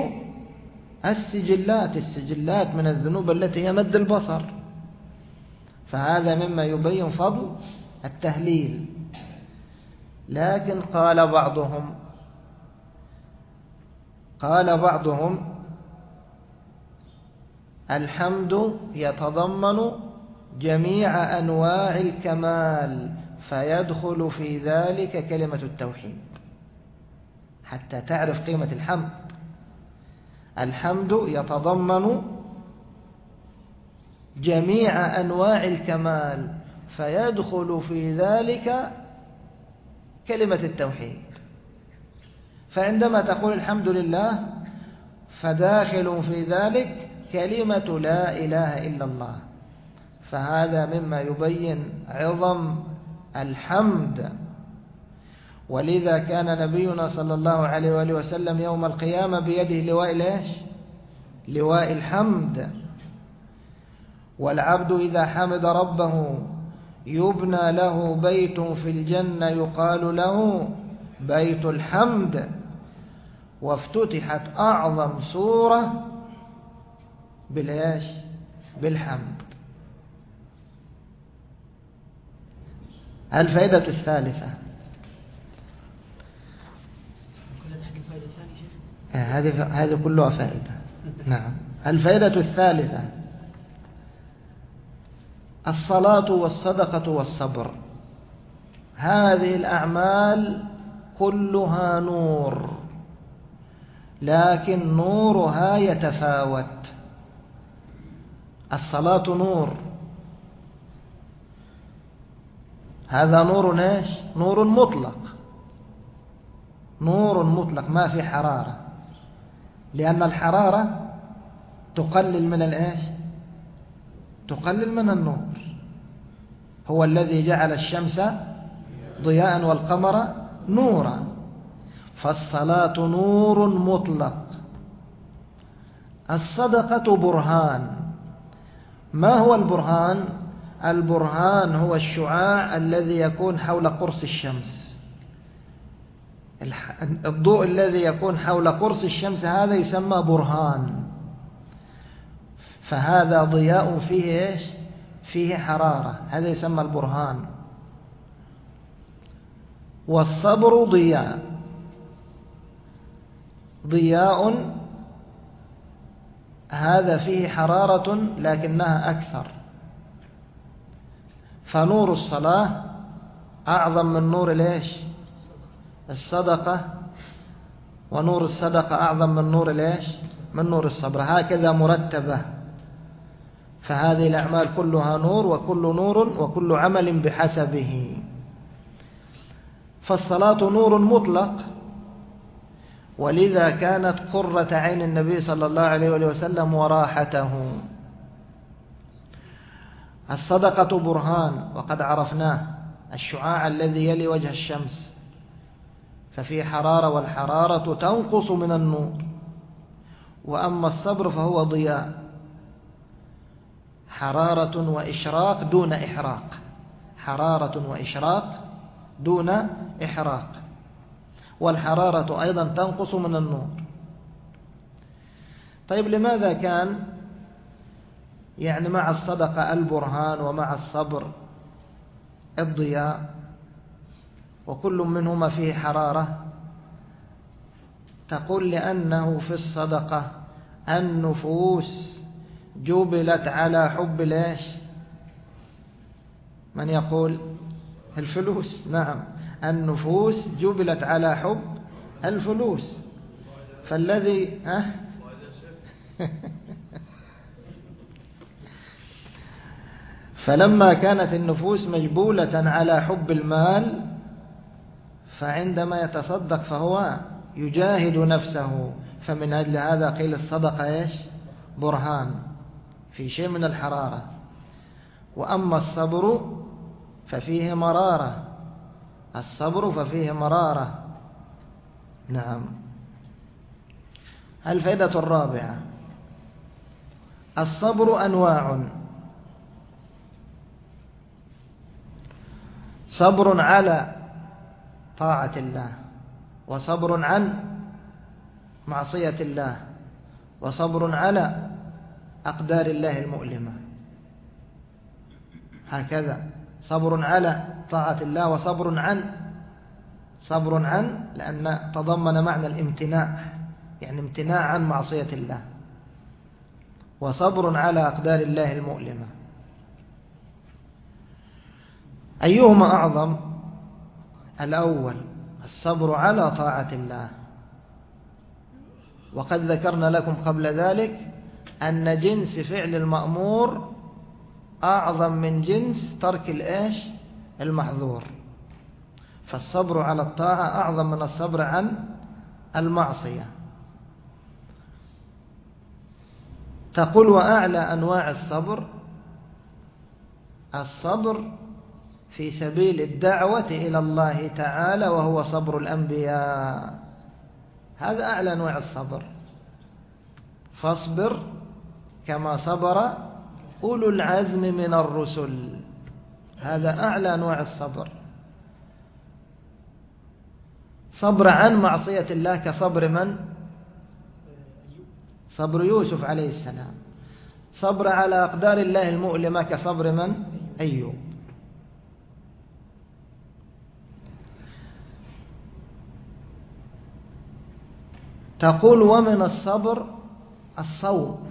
السجلات من الذنوب التي هي مد البصر. فهذا مما يبين فضل التهليل. لكن قال بعضهم الحمد يتضمن جميع أنواع الكمال فيدخل في ذلك كلمة التوحيد. حتى تعرف قيمة الحمد، الحمد يتضمن جميع أنواع الكمال فيدخل في ذلك كلمة التوحيد. فعندما تقول الحمد لله فداخل في ذلك كلمة لا إله إلا الله. فهذا مما يبين عظم الحمد. ولذا كان نبينا صلى الله عليه وآله وسلم يوم القيامة بيده لواء ليش؟ لواء الحمد. والعبد إذا حمد ربه يبنى له بيت في الجنة يقال له بيت الحمد. وافتتحت أعظم سورة بالإيش؟ بالحمد. الفائدة الثالثة، هذه كلها فائدة. نعم. الفائدة الثالثة: الصلاة والصدقة والصبر. هذه الأعمال كلها نور، لكن نورها يتفاوت. الصلاة نور، هذا نور ايش؟ نور مطلق، نور مطلق ما في حرارة، لأن الحرارة تقلل من الايش؟ تقلل من النور. هو الذي جعل الشمس ضياء والقمر نورا. فالصلاة نور مطلق. الصدقة برهان. ما هو البرهان؟ البرهان هو الشعاع الذي يكون حول قرص الشمس. الضوء الذي يكون حول قرص الشمس هذا يسمى برهان. فهذا ضياء فيه ايش؟ فيه حرارة، هذا يسمى البرهان. والصبر ضياء هذا فيه حرارة لكنها أكثر. فنور الصلاة أعظم من نور ليش؟ الصدقة. ونور الصدقة أعظم من نور ليش؟ من نور الصبر. هكذا مرتبة. فهذه الأعمال كلها نور، وكل عمل بحسبه. فالصلاة نور مطلق، ولذا كانت قرة عين النبي صلى الله عليه وسلم وراحته. الصدقة برهان، وقد عرفناه، الشعاع الذي يلي وجه الشمس، ففي حرارة، والحرارة تنقص من النور. وأما الصبر فهو ضياء، حرارة وإشراق دون إحراق، حرارة وإشراق دون إحراق. والحرارة أيضا تنقص من النور. طيب لماذا كان يعني مع الصدقة البرهان ومع الصبر الضياء وكل منهما فيه حرارة؟ تقول لأنه في الصدقة النفوس جبلت على حب ليش؟ من يقول؟ الفلوس. نعم، النفوس جبلت على حب الفلوس. فالذي فلما كانت النفوس مجبولة على حب المال، فعندما يتصدق فهو يجاهد نفسه. فمن أجل هذا قيل الصدقة إيش؟ برهان، في شيء من الحرارة. وأما الصبر ففيه مرارة، الصبر ففيه مرارة. نعم. الفائدة الرابعة: الصبر أنواع: صبر على طاعة الله، وصبر عن معصية الله، وصبر على أقدار الله المؤلمة. هكذا صبر على طاعة الله، وصبر عن لأن تضمن معنى الامتناع، يعني امتناع عن معصية الله، وصبر على أقدار الله المؤلمة. أيهما أعظم؟ الأول، الصبر على طاعة الله. وقد ذكرنا لكم قبل ذلك أن جنس فعل المأمور أعظم من جنس ترك المحظور. فالصبر على الطاعة أعظم من الصبر عن المعصية. تقول: وأعلى أنواع الصبر في سبيل الدعوة إلى الله تعالى، وهو صبر الأنبياء. هذا أعلى أنواع الصبر. فاصبر كما صبر أولو العزم من الرسل. هذا أعلى أنواع الصبر. صبر عن معصية الله كصبر من؟ صبر يوسف عليه السلام. صبر على أقدار الله المؤلمة كصبر من؟ أيوب. تقول: ومن الصبر الصوم.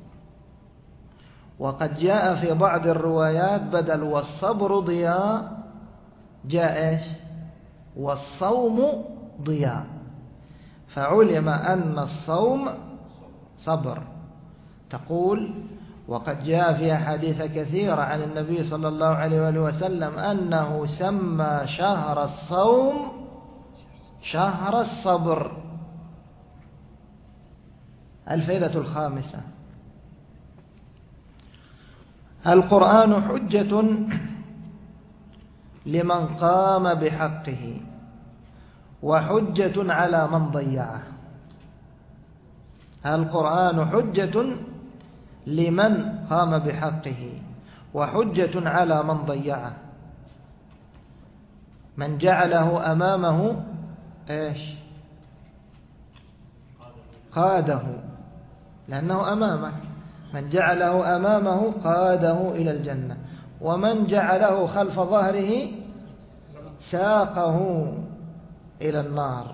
وقد جاء في بعض الروايات بدل والصبر ضياء جاء والصوم ضياء، فعلم أن الصوم صبر. تقول: وقد جاء في أحاديث كثيرة عن النبي صلى الله عليه وآله وسلم أنه سمى شهر الصوم شهر الصبر. الفائدة الخامسة: القرآن حجة لمن قام بحقه، وحجة على من ضيعه. القرآن حجة لمن قام بحقه، وحجة على من ضيعه. من جعله أمامه قاده، لأنه أمامك. من جعله أمامه قاده إلى الجنة، ومن جعله خلف ظهره ساقه إلى النار.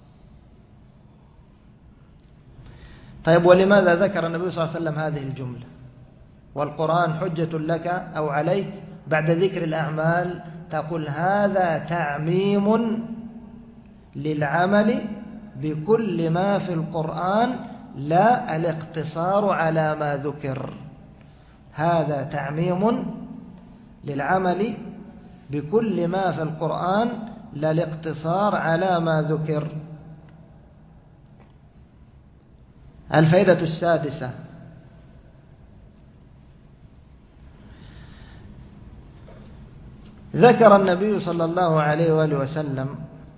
طيب، ولماذا ذكر النبي صلى الله عليه وسلم هذه الجملة والقرآن حجة لك أو عليك بعد ذكر الأعمال؟ تقول: هذا تعميم للعمل بكل ما في القرآن، لا الاقتصار على ما ذكر. هذا تعميم للعمل بكل ما في القرآن، لا الاقتصار على ما ذكر. الفائدة السادسة: ذكر النبي صلى الله عليه وآله وسلم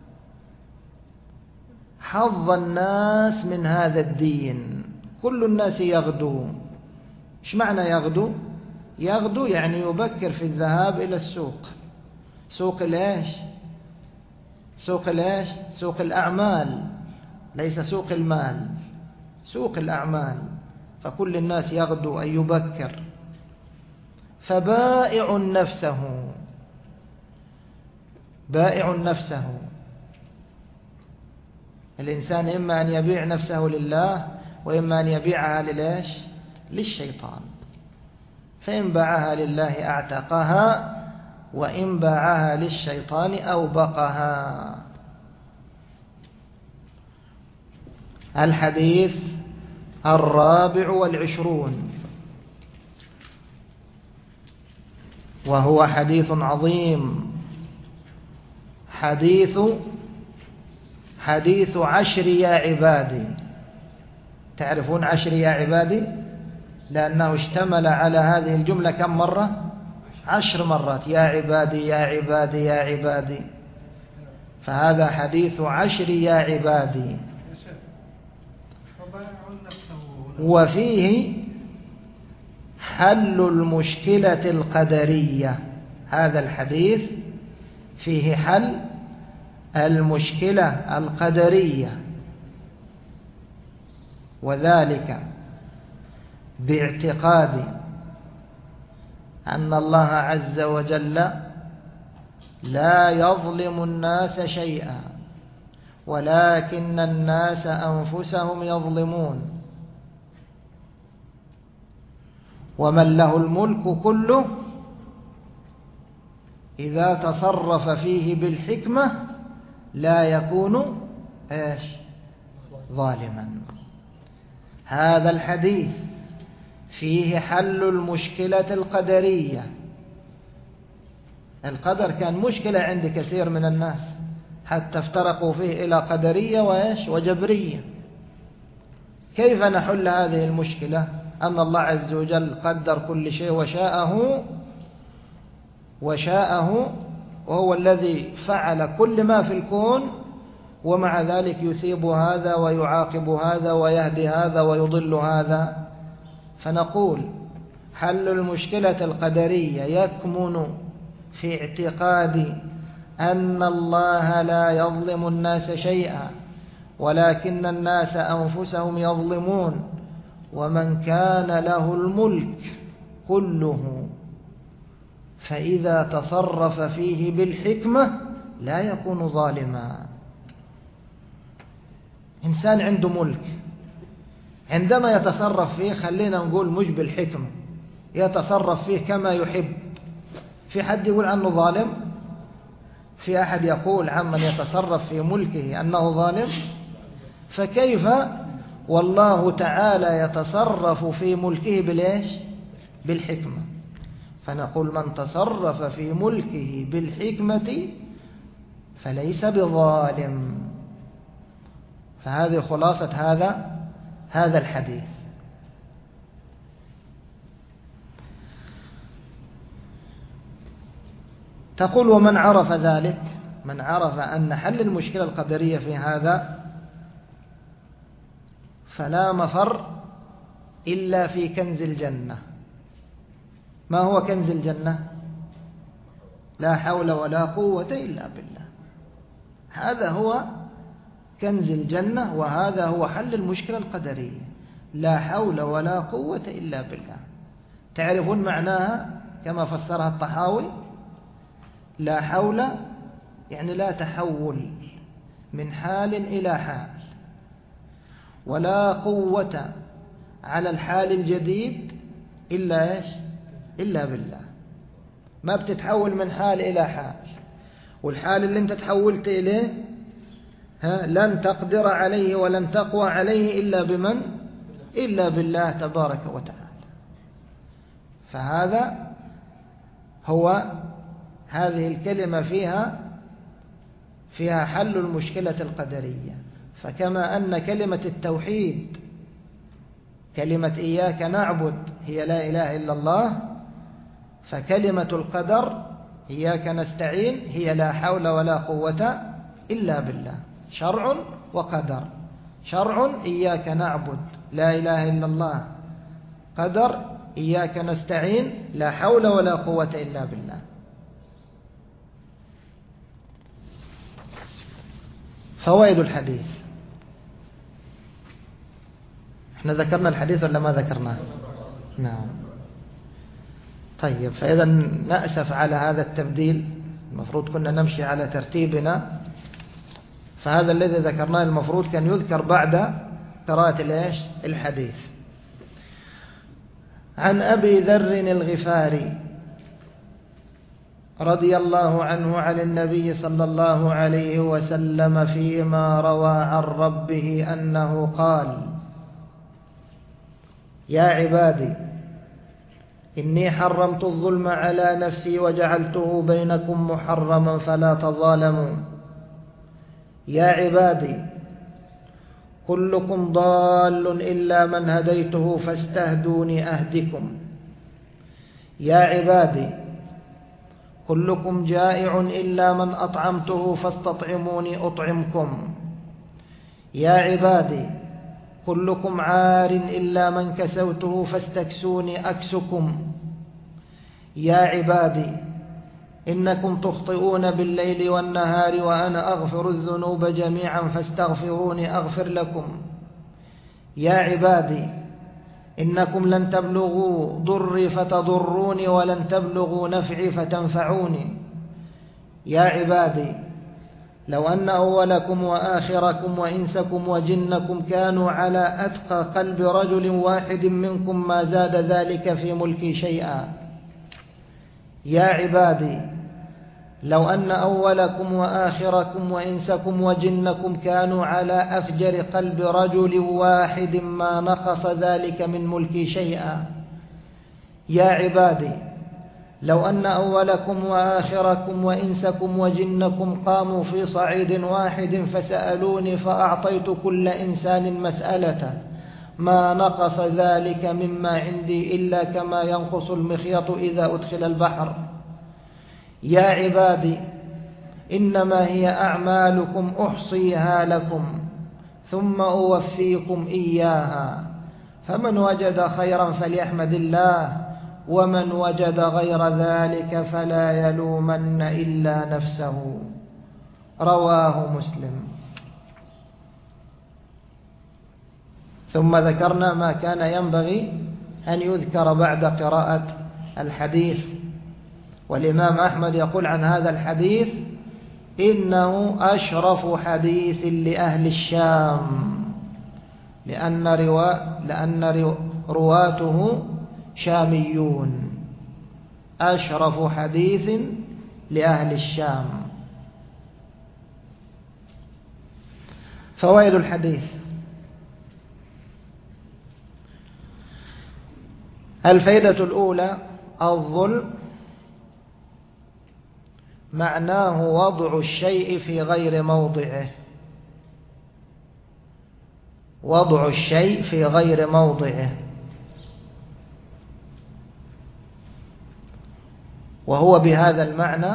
حظ الناس من هذا الدين. كل الناس يغدو. إيش معنى يغدو؟ يغدو يعني يبكر في الذهاب إلى السوق. سوق سوق الأعمال، ليس سوق المال، سوق الأعمال. فكل الناس يغدو أن يبكر، فبائع نفسه، بائع نفسه. الإنسان إما أن يبيع نفسه لله وإما أن يبيعها لليش؟ للشيطان. فإن باعها لله أعتقها، وإن باعها للشيطان أوبقها. الحديث 24، وهو حديث عظيم، حديث عشر يا عبادي. تعرفون عشر يا عبادي؟ لأنه اشتمل على هذه الجملة كم مرة؟ 10 مرات، يا عبادي يا عبادي يا عبادي. فهذا حديث عشر يا عبادي. وفيه حل المشكلة القدرية. هذا الحديث فيه حل المشكلة القدرية، وذلك باعتقاد أن الله عز وجل لا يظلم الناس شيئا، ولكن الناس أنفسهم يظلمون. ومن له الملك كله إذا تصرف فيه بالحكمة لا يكون إيش؟ ظالما. هذا الحديث فيه حل المشكلة القدرية. القدر كان مشكلة عند كثير من الناس، حتى افترقوا فيه إلى قدرية وإيش؟ وجبرية. كيف نحل هذه المشكلة؟ أن الله عز وجل قدر كل شيء وشاءه، وهو الذي فعل كل ما في الكون، ومع ذلك يثيب هذا ويعاقب هذا ويهدي هذا ويضل هذا. فنقول حل المشكلة القدرية يكمن في اعتقاد أن الله لا يظلم الناس شيئا، ولكن الناس أنفسهم يظلمون. ومن كان له الملك كله فإذا تصرف فيه بالحكمة لا يكون ظالما. إنسان عنده ملك، عندما يتصرف فيه، خلينا نقول مش بالحكمة، يتصرف فيه كما يحب، في حد يقول عنه ظالم؟ في أحد يقول عمن يتصرف في ملكه أنه ظالم؟ فكيف والله تعالى يتصرف في ملكه بالإيش؟ بالحكمة. فنقول من تصرف في ملكه بالحكمة فليس بظالم. فهذه خلاصة هذا الحديث. تقول ومن عرف ذلك، من عرف أن حل المشكلة القدرية في هذا فلا مفر إلا في كنز الجنة. ما هو كنز الجنة؟ لا حول ولا قوة إلا بالله. هذا هو كنز الجنة، وهذا هو حل المشكلة القدرية. لا حول ولا قوة إلا بالله. تعرفون معناها كما فسرها الطحاوي؟ لا حول يعني لا تحول من حال إلى حال، ولا قوة على الحال الجديد إلا إيش؟ إلا بالله. ما بتتحول من حال إلى حال، والحال اللي انت تحولت إليه لن تقدر عليه ولن تقوى عليه إلا بمن؟ إلا بالله تبارك وتعالى. فهذا هو هذه الكلمة فيها حل المشكلة القدرية. فكما أن كلمة التوحيد كلمة إياك نعبد هي لا إله إلا الله، فكلمة القدر إياك نستعين هي لا حول ولا قوة إلا بالله. شرع وقدر. شرع إياك نعبد لا إله إلا الله، قدر إياك نستعين لا حول ولا قوة إلا بالله. فوائد الحديث: احنا ذكرنا الحديث ولا ما ذكرناه؟ نعم. طيب، فإذا نأسف على هذا التبديل، المفروض كنا نمشي على ترتيبنا، فهذا الذي ذكرناه المفروض كان يذكر بعد قراءة الحديث. عن أبي ذر الغفاري رضي الله عنه عن النبي صلى الله عليه وسلم فيما روى عن ربه أنه قال: يا عبادي إني حرمت الظلم على نفسي وجعلته بينكم محرما فلا تظالموا. يا عبادي كلكم ضال إلا من هديته فاستهدوني أهدكم. يا عبادي كلكم جائع إلا من أطعمته فاستطعموني أطعمكم. يا عبادي كلكم عار إلا من كسوته فاستكسوني أكسكم. يا عبادي إنكم تخطئون بالليل والنهار وأنا أغفر الذنوب جميعا فاستغفروني أغفر لكم. يا عبادي إنكم لن تبلغوا ضري فتضروني ولن تبلغوا نفعي فتنفعوني. يا عبادي لو أن أولكم وآخركم وإنسكم وجنكم كانوا على أتقى قلب رجل واحد منكم ما زاد ذلك في ملكي شيئا. يا عبادي لو أن أولكم وآخركم وإنسكم وجنكم كانوا على أفجر قلب رجل واحد ما نقص ذلك من ملكي شيئا. يا عبادي لو أن أولكم وآخركم وإنسكم وجنكم قاموا في صعيد واحد فسألوني فأعطيت كل إنسان مسألته ما نقص ذلك مما عندي إلا كما ينقص المخيط إذا أدخل البحر. يا عبادي إنما هي أعمالكم أحصيها لكم ثم أوفيكم إياها، فمن وجد خيرا فليحمد الله ومن وجد غير ذلك فلا يلومن إلا نفسه. رواه مسلم. ثم ذكرنا ما كان ينبغي أن يذكر بعد قراءة الحديث، والإمام أحمد يقول عن هذا الحديث إنه أشرف حديث لأهل الشام لأن رواته شاميون. أشرف حديث لأهل الشام. فوائد الحديث: الفائدة الأولى: الظلم معناه وضع الشيء في غير موضعه. وضع الشيء في غير موضعه، وهو بهذا المعنى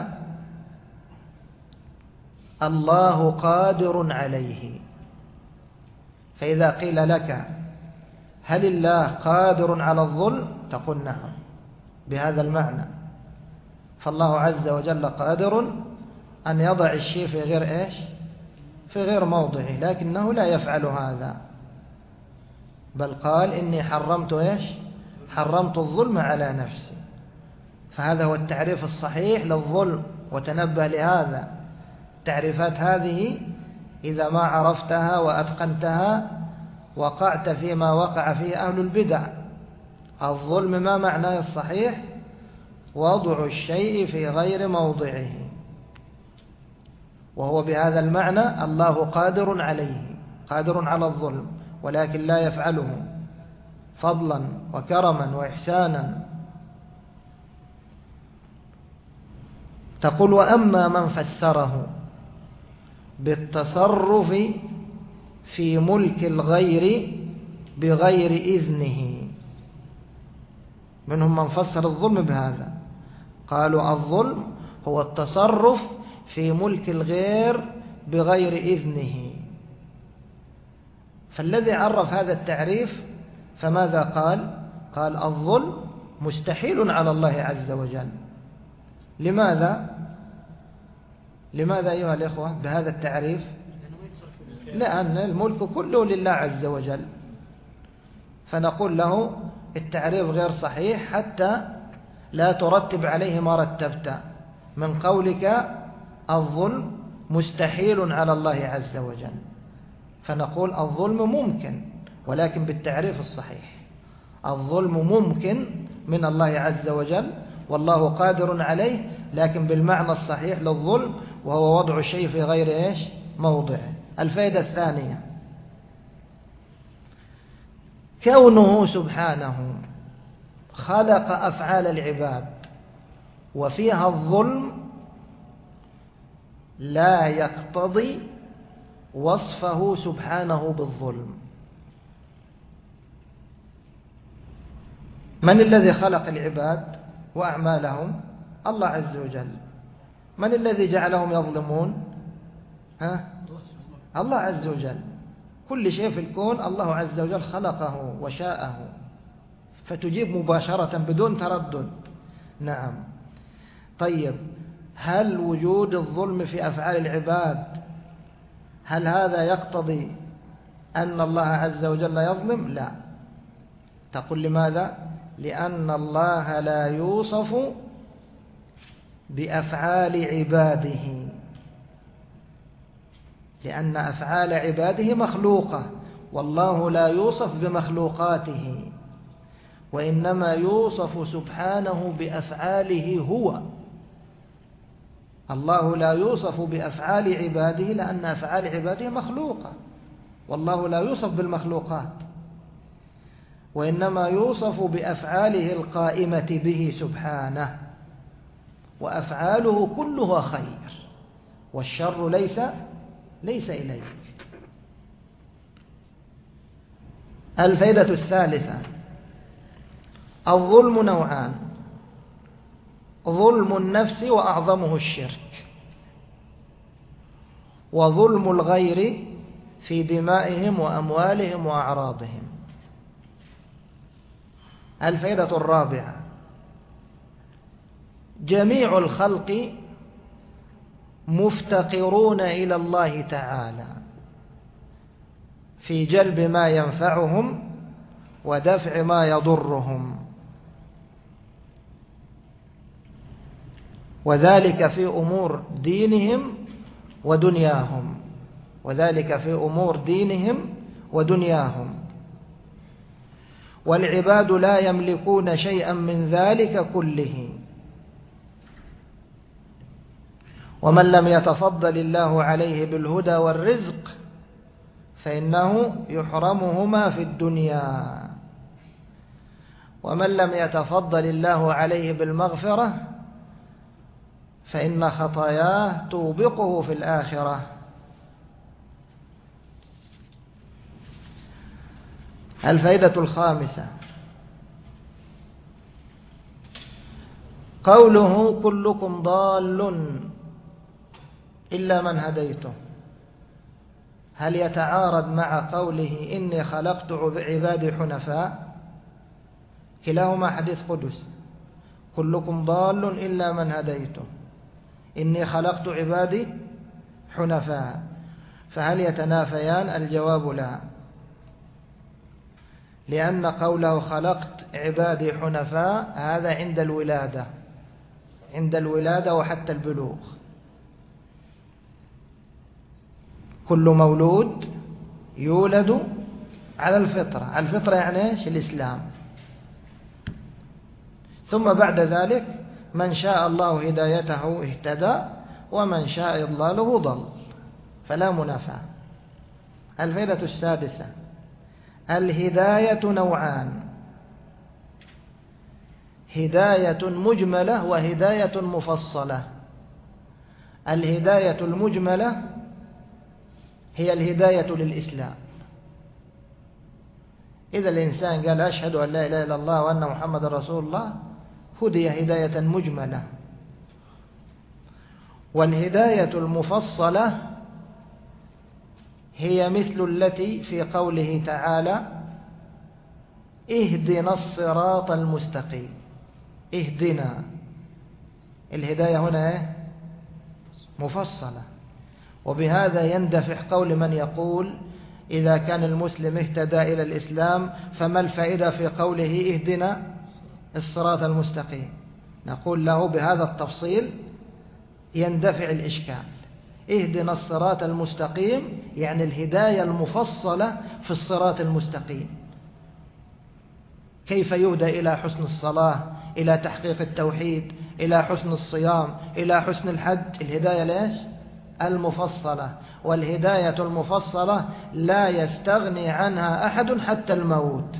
الله قادر عليه. فإذا قيل لك هل الله قادر على الظلم؟ تقول نعم، بهذا المعنى. فالله عز وجل قادر أن يضع الشيء في غير في غير موضعه، لكنه لا يفعل هذا، بل قال إني حرمت الظلم على نفسي. فهذا هو التعريف الصحيح للظلم، وتنبه لهذا. التعريفات هذه إذا ما عرفتها وأتقنتها وقعت فيما وقع فيه أهل البدع. الظلم ما معناه الصحيح؟ وضع الشيء في غير موضعه، وهو بهذا المعنى الله قادر عليه، قادر على الظلم، ولكن لا يفعله فضلا وكرما وإحسانا. تقول: وأما من فسره بالتصرف في ملك الغير بغير إذنه، منهم من فسر الظلم بهذا، قالوا الظلم هو التصرف في ملك الغير بغير إذنه. فالذي عرف هذا التعريف فماذا قال؟ قال الظلم مستحيل على الله عز وجل. لماذا أيها الإخوة بهذا التعريف؟ لأن الملك كله لله عز وجل، فنقول له التعريف غير صحيح حتى لا ترتب عليه ما رتبت من قولك الظلم مستحيل على الله عز وجل. فنقول الظلم ممكن ولكن بالتعريف الصحيح. الظلم ممكن من الله عز وجل والله قادر عليه، لكن بالمعنى الصحيح للظلم، وهو وضع الشيء في غير موضعه. الفائدة الثانية كونه سبحانه خلق أفعال العباد وفيها الظلم لا يقتضي وصفه سبحانه بالظلم. من الذي خلق العباد وأعمالهم؟ الله عز وجل. من الذي جعلهم يظلمون؟ الله عز وجل. كل شيء في الكون الله عز وجل خلقه وشاءه، فتجيب مباشرة بدون تردد. نعم. طيب، هل وجود الظلم في أفعال العباد هل هذا يقتضي أن الله عز وجل يظلم؟ لا. تقول لماذا؟ لأن الله لا يوصف بأفعال عباده، لأن أفعال عباده مخلوقة والله لا يوصف بمخلوقاته، وإنما يوصف سبحانه بأفعاله هو. الله لا يوصف بأفعال عباده لأن أفعال عباده مخلوقة، والله لا يوصف بالمخلوقات، وإنما يوصف بأفعاله القائمة به سبحانه، وأفعاله كلها خير والشر ليس إليه. الفائدة الثالثة الظلم نوعان: ظلم النفس وأعظمه الشرك، وظلم الغير في دمائهم وأموالهم وأعراضهم. الفائدة الرابعة جميع الخلق مفتقرون إلى الله تعالى في جلب ما ينفعهم ودفع ما يضرهم، وذلك في أمور دينهم ودنياهم، وذلك في أمور دينهم ودنياهم، والعباد لا يملكون شيئا من ذلك كله. ومن لم يتفضل الله عليه بالهدى والرزق فإنه يحرمهما في الدنيا، ومن لم يتفضل الله عليه بالمغفرة فإن خطاياه توبقه في الآخرة. الفائدة الخامسة قوله كلكم ضال إلا من هديته، هل يتعارض مع قوله إني خلقت عبادي حنفاء؟ كلاهما حديث قدس، كلكم ضال إلا من هديته، إني خلقت عبادي حنفاء، فهل يتنافيان؟ الجواب لا، لأن قوله خلقت عبادي حنفاء هذا عند الولادة وحتى البلوغ. كل مولود يولد على الفطرة، الفطرة يعني ايش؟ الإسلام. ثم بعد ذلك من شاء الله هدايته اهتدى ومن شاء إضلاله ضل، فلا منافاة. الفائدة السادسة الهداية نوعان: هداية مجملة وهداية مفصلة. الهداية المجملة هي الهداية للإسلام، إذا الإنسان قال أشهد أن لا إله إلا الله وأن محمد رسول الله هدي هداية مجملة. والهداية المفصلة هي مثل التي في قوله تعالى اهدنا الصراط المستقيم. اهدنا، الهداية هنا مفصلة، وبهذا يندفع قول من يقول إذا كان المسلم اهتدى إلى الإسلام فما الفائدة في قوله اهدنا الصراط المستقيم؟ نقول له بهذا التفصيل يندفع الإشكال. اهدنا الصراط المستقيم يعني الهداية المفصلة في الصراط المستقيم، كيف يهدى إلى حسن الصلاة، إلى تحقيق التوحيد، إلى حسن الصيام، إلى حسن الحج. الهداية ليش؟ المفصلة. والهداية المفصلة لا يستغني عنها أحد حتى الموت.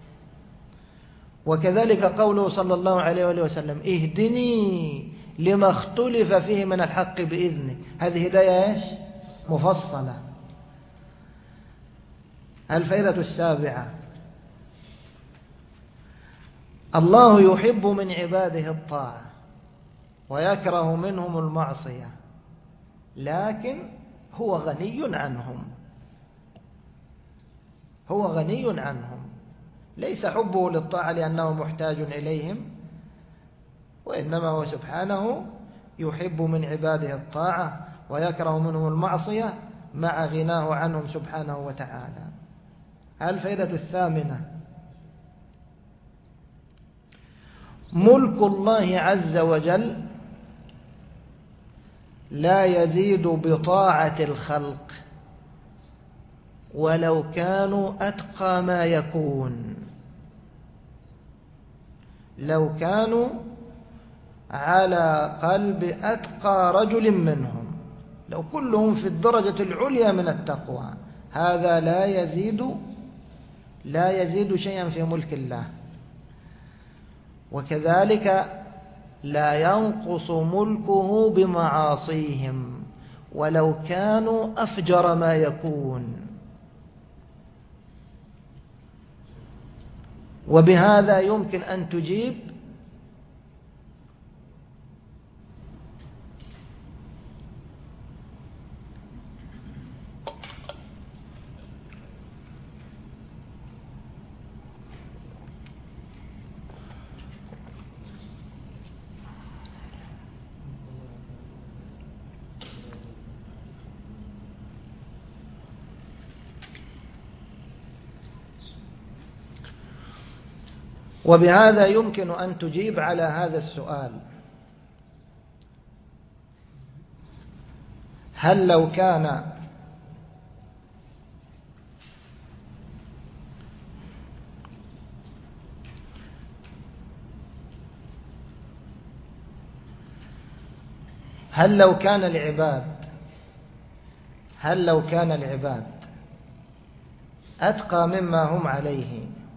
وكذلك قوله صلى الله عليه وآله وسلم اهدني لما اختلف فيه من الحق بإذنك، هذه هداية ايش؟ مفصلة. الفائدة السابعة: الله يحب من عباده الطاعة ويكره منهم المعصية، لكن هو غني عنهم. هو غني عنهم، ليس حبه للطاعة لأنه محتاج إليهم، وإنما هو سبحانه يحب من عباده الطاعة ويكره منهم المعصية مع غناه عنهم سبحانه وتعالى. الفائدة الثامنة: ملك الله عز وجل لا يزيد بطاعة الخلق ولو كانوا أتقى ما يكون. لو كانوا على قلب أتقى رجل منهم، لو كلهم في الدرجة العليا من التقوى، هذا لا يزيد شيئا في ملك الله. وكذلك لا ينقص ملكه بمعاصيهم ولو كانوا أفجر ما يكون. وبهذا يمكن أن تجيب وبهذا يمكن أن تجيب على هذا السؤال: هل لو كان العباد أتقى مما هم عليه،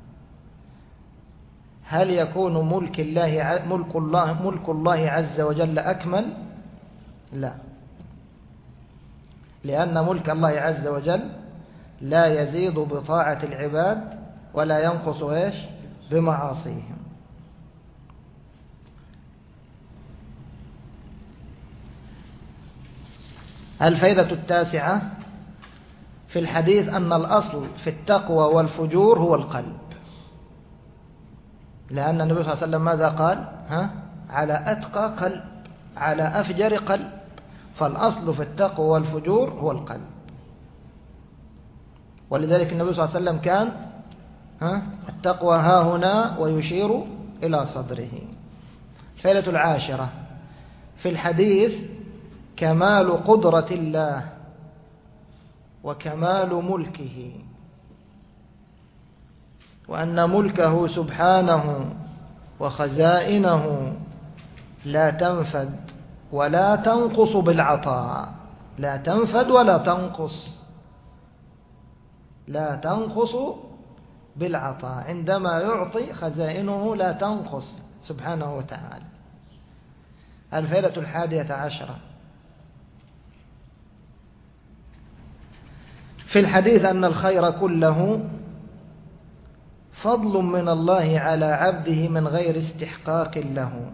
هل يكون ملك الله عز وجل أكمل؟ لا، لأن ملك الله عز وجل لا يزيد بطاعة العباد ولا ينقص إيش؟ بمعاصيهم. الفائدة التاسعة: في الحديث أن الأصل في التقوى والفجور هو القلب، لأن النبي صلى الله عليه وسلم ماذا قال؟ على أتقى قلب، على أفجر قلب. فالأصل في التقوى والفجور هو القلب. ولذلك النبي صلى الله عليه وسلم كان التقوى ها هنا ويشير إلى صدره. الفائدة العاشرة: في الحديث كمال قدرة الله وكمال ملكه، وأن ملكه سبحانه وخزائنه لا تنفد ولا تنقص بالعطاء. لا تنفد ولا تنقص، لا تنقص بالعطاء. عندما يعطي خزائنه لا تنقص سبحانه وتعالى. الفائدة الحادية عشرة: في الحديث أن الخير كله فضل من الله على عبده من غير استحقاق له.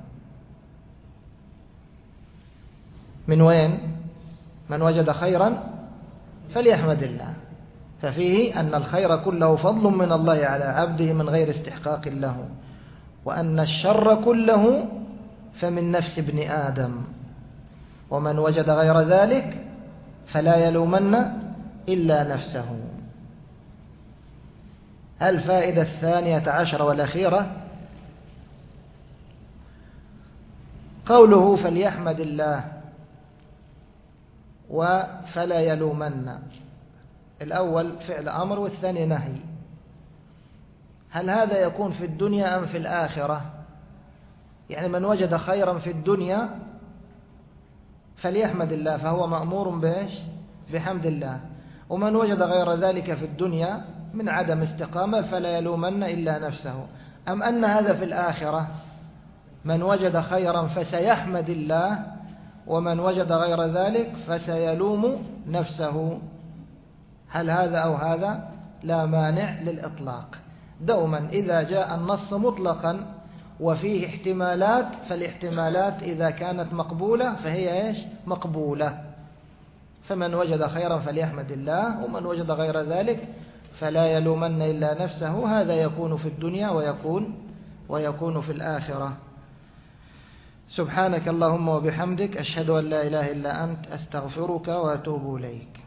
من وين؟ من وجد خيرا فليحمد الله. ففيه أن الخير كله فضل من الله على عبده من غير استحقاق له، وأن الشر كله فمن نفس ابن آدم، ومن وجد غير ذلك فلا يلومن إلا نفسه. الفائدة 12 والأخيرة قوله فليحمد الله وفلا يلومن. الأول فعل أمر والثاني نهي. هل هذا يكون في الدنيا أم في الآخرة؟ يعني من وجد خيرا في الدنيا فليحمد الله فهو مأمور بإيش؟ بحمد الله. ومن وجد غير ذلك في الدنيا من عدم استقامة فلا يلومن إلا نفسه. أم أن هذا في الآخرة من وجد خيرا فسيحمد الله ومن وجد غير ذلك فسيلوم نفسه؟ هل هذا أو هذا؟ لا مانع للإطلاق. دوما إذا جاء النص مطلقا وفيه احتمالات فالاحتمالات إذا كانت مقبولة فهي إيش؟ مقبولة. فمن وجد خيرا فليحمد الله ومن وجد غير ذلك فلا يلومن إلا نفسه. هذا يكون في الدنيا ويكون في الآخرة. سبحانك اللهم وبحمدك أشهد أن لا إله إلا أنت أستغفرك وأتوب إليك.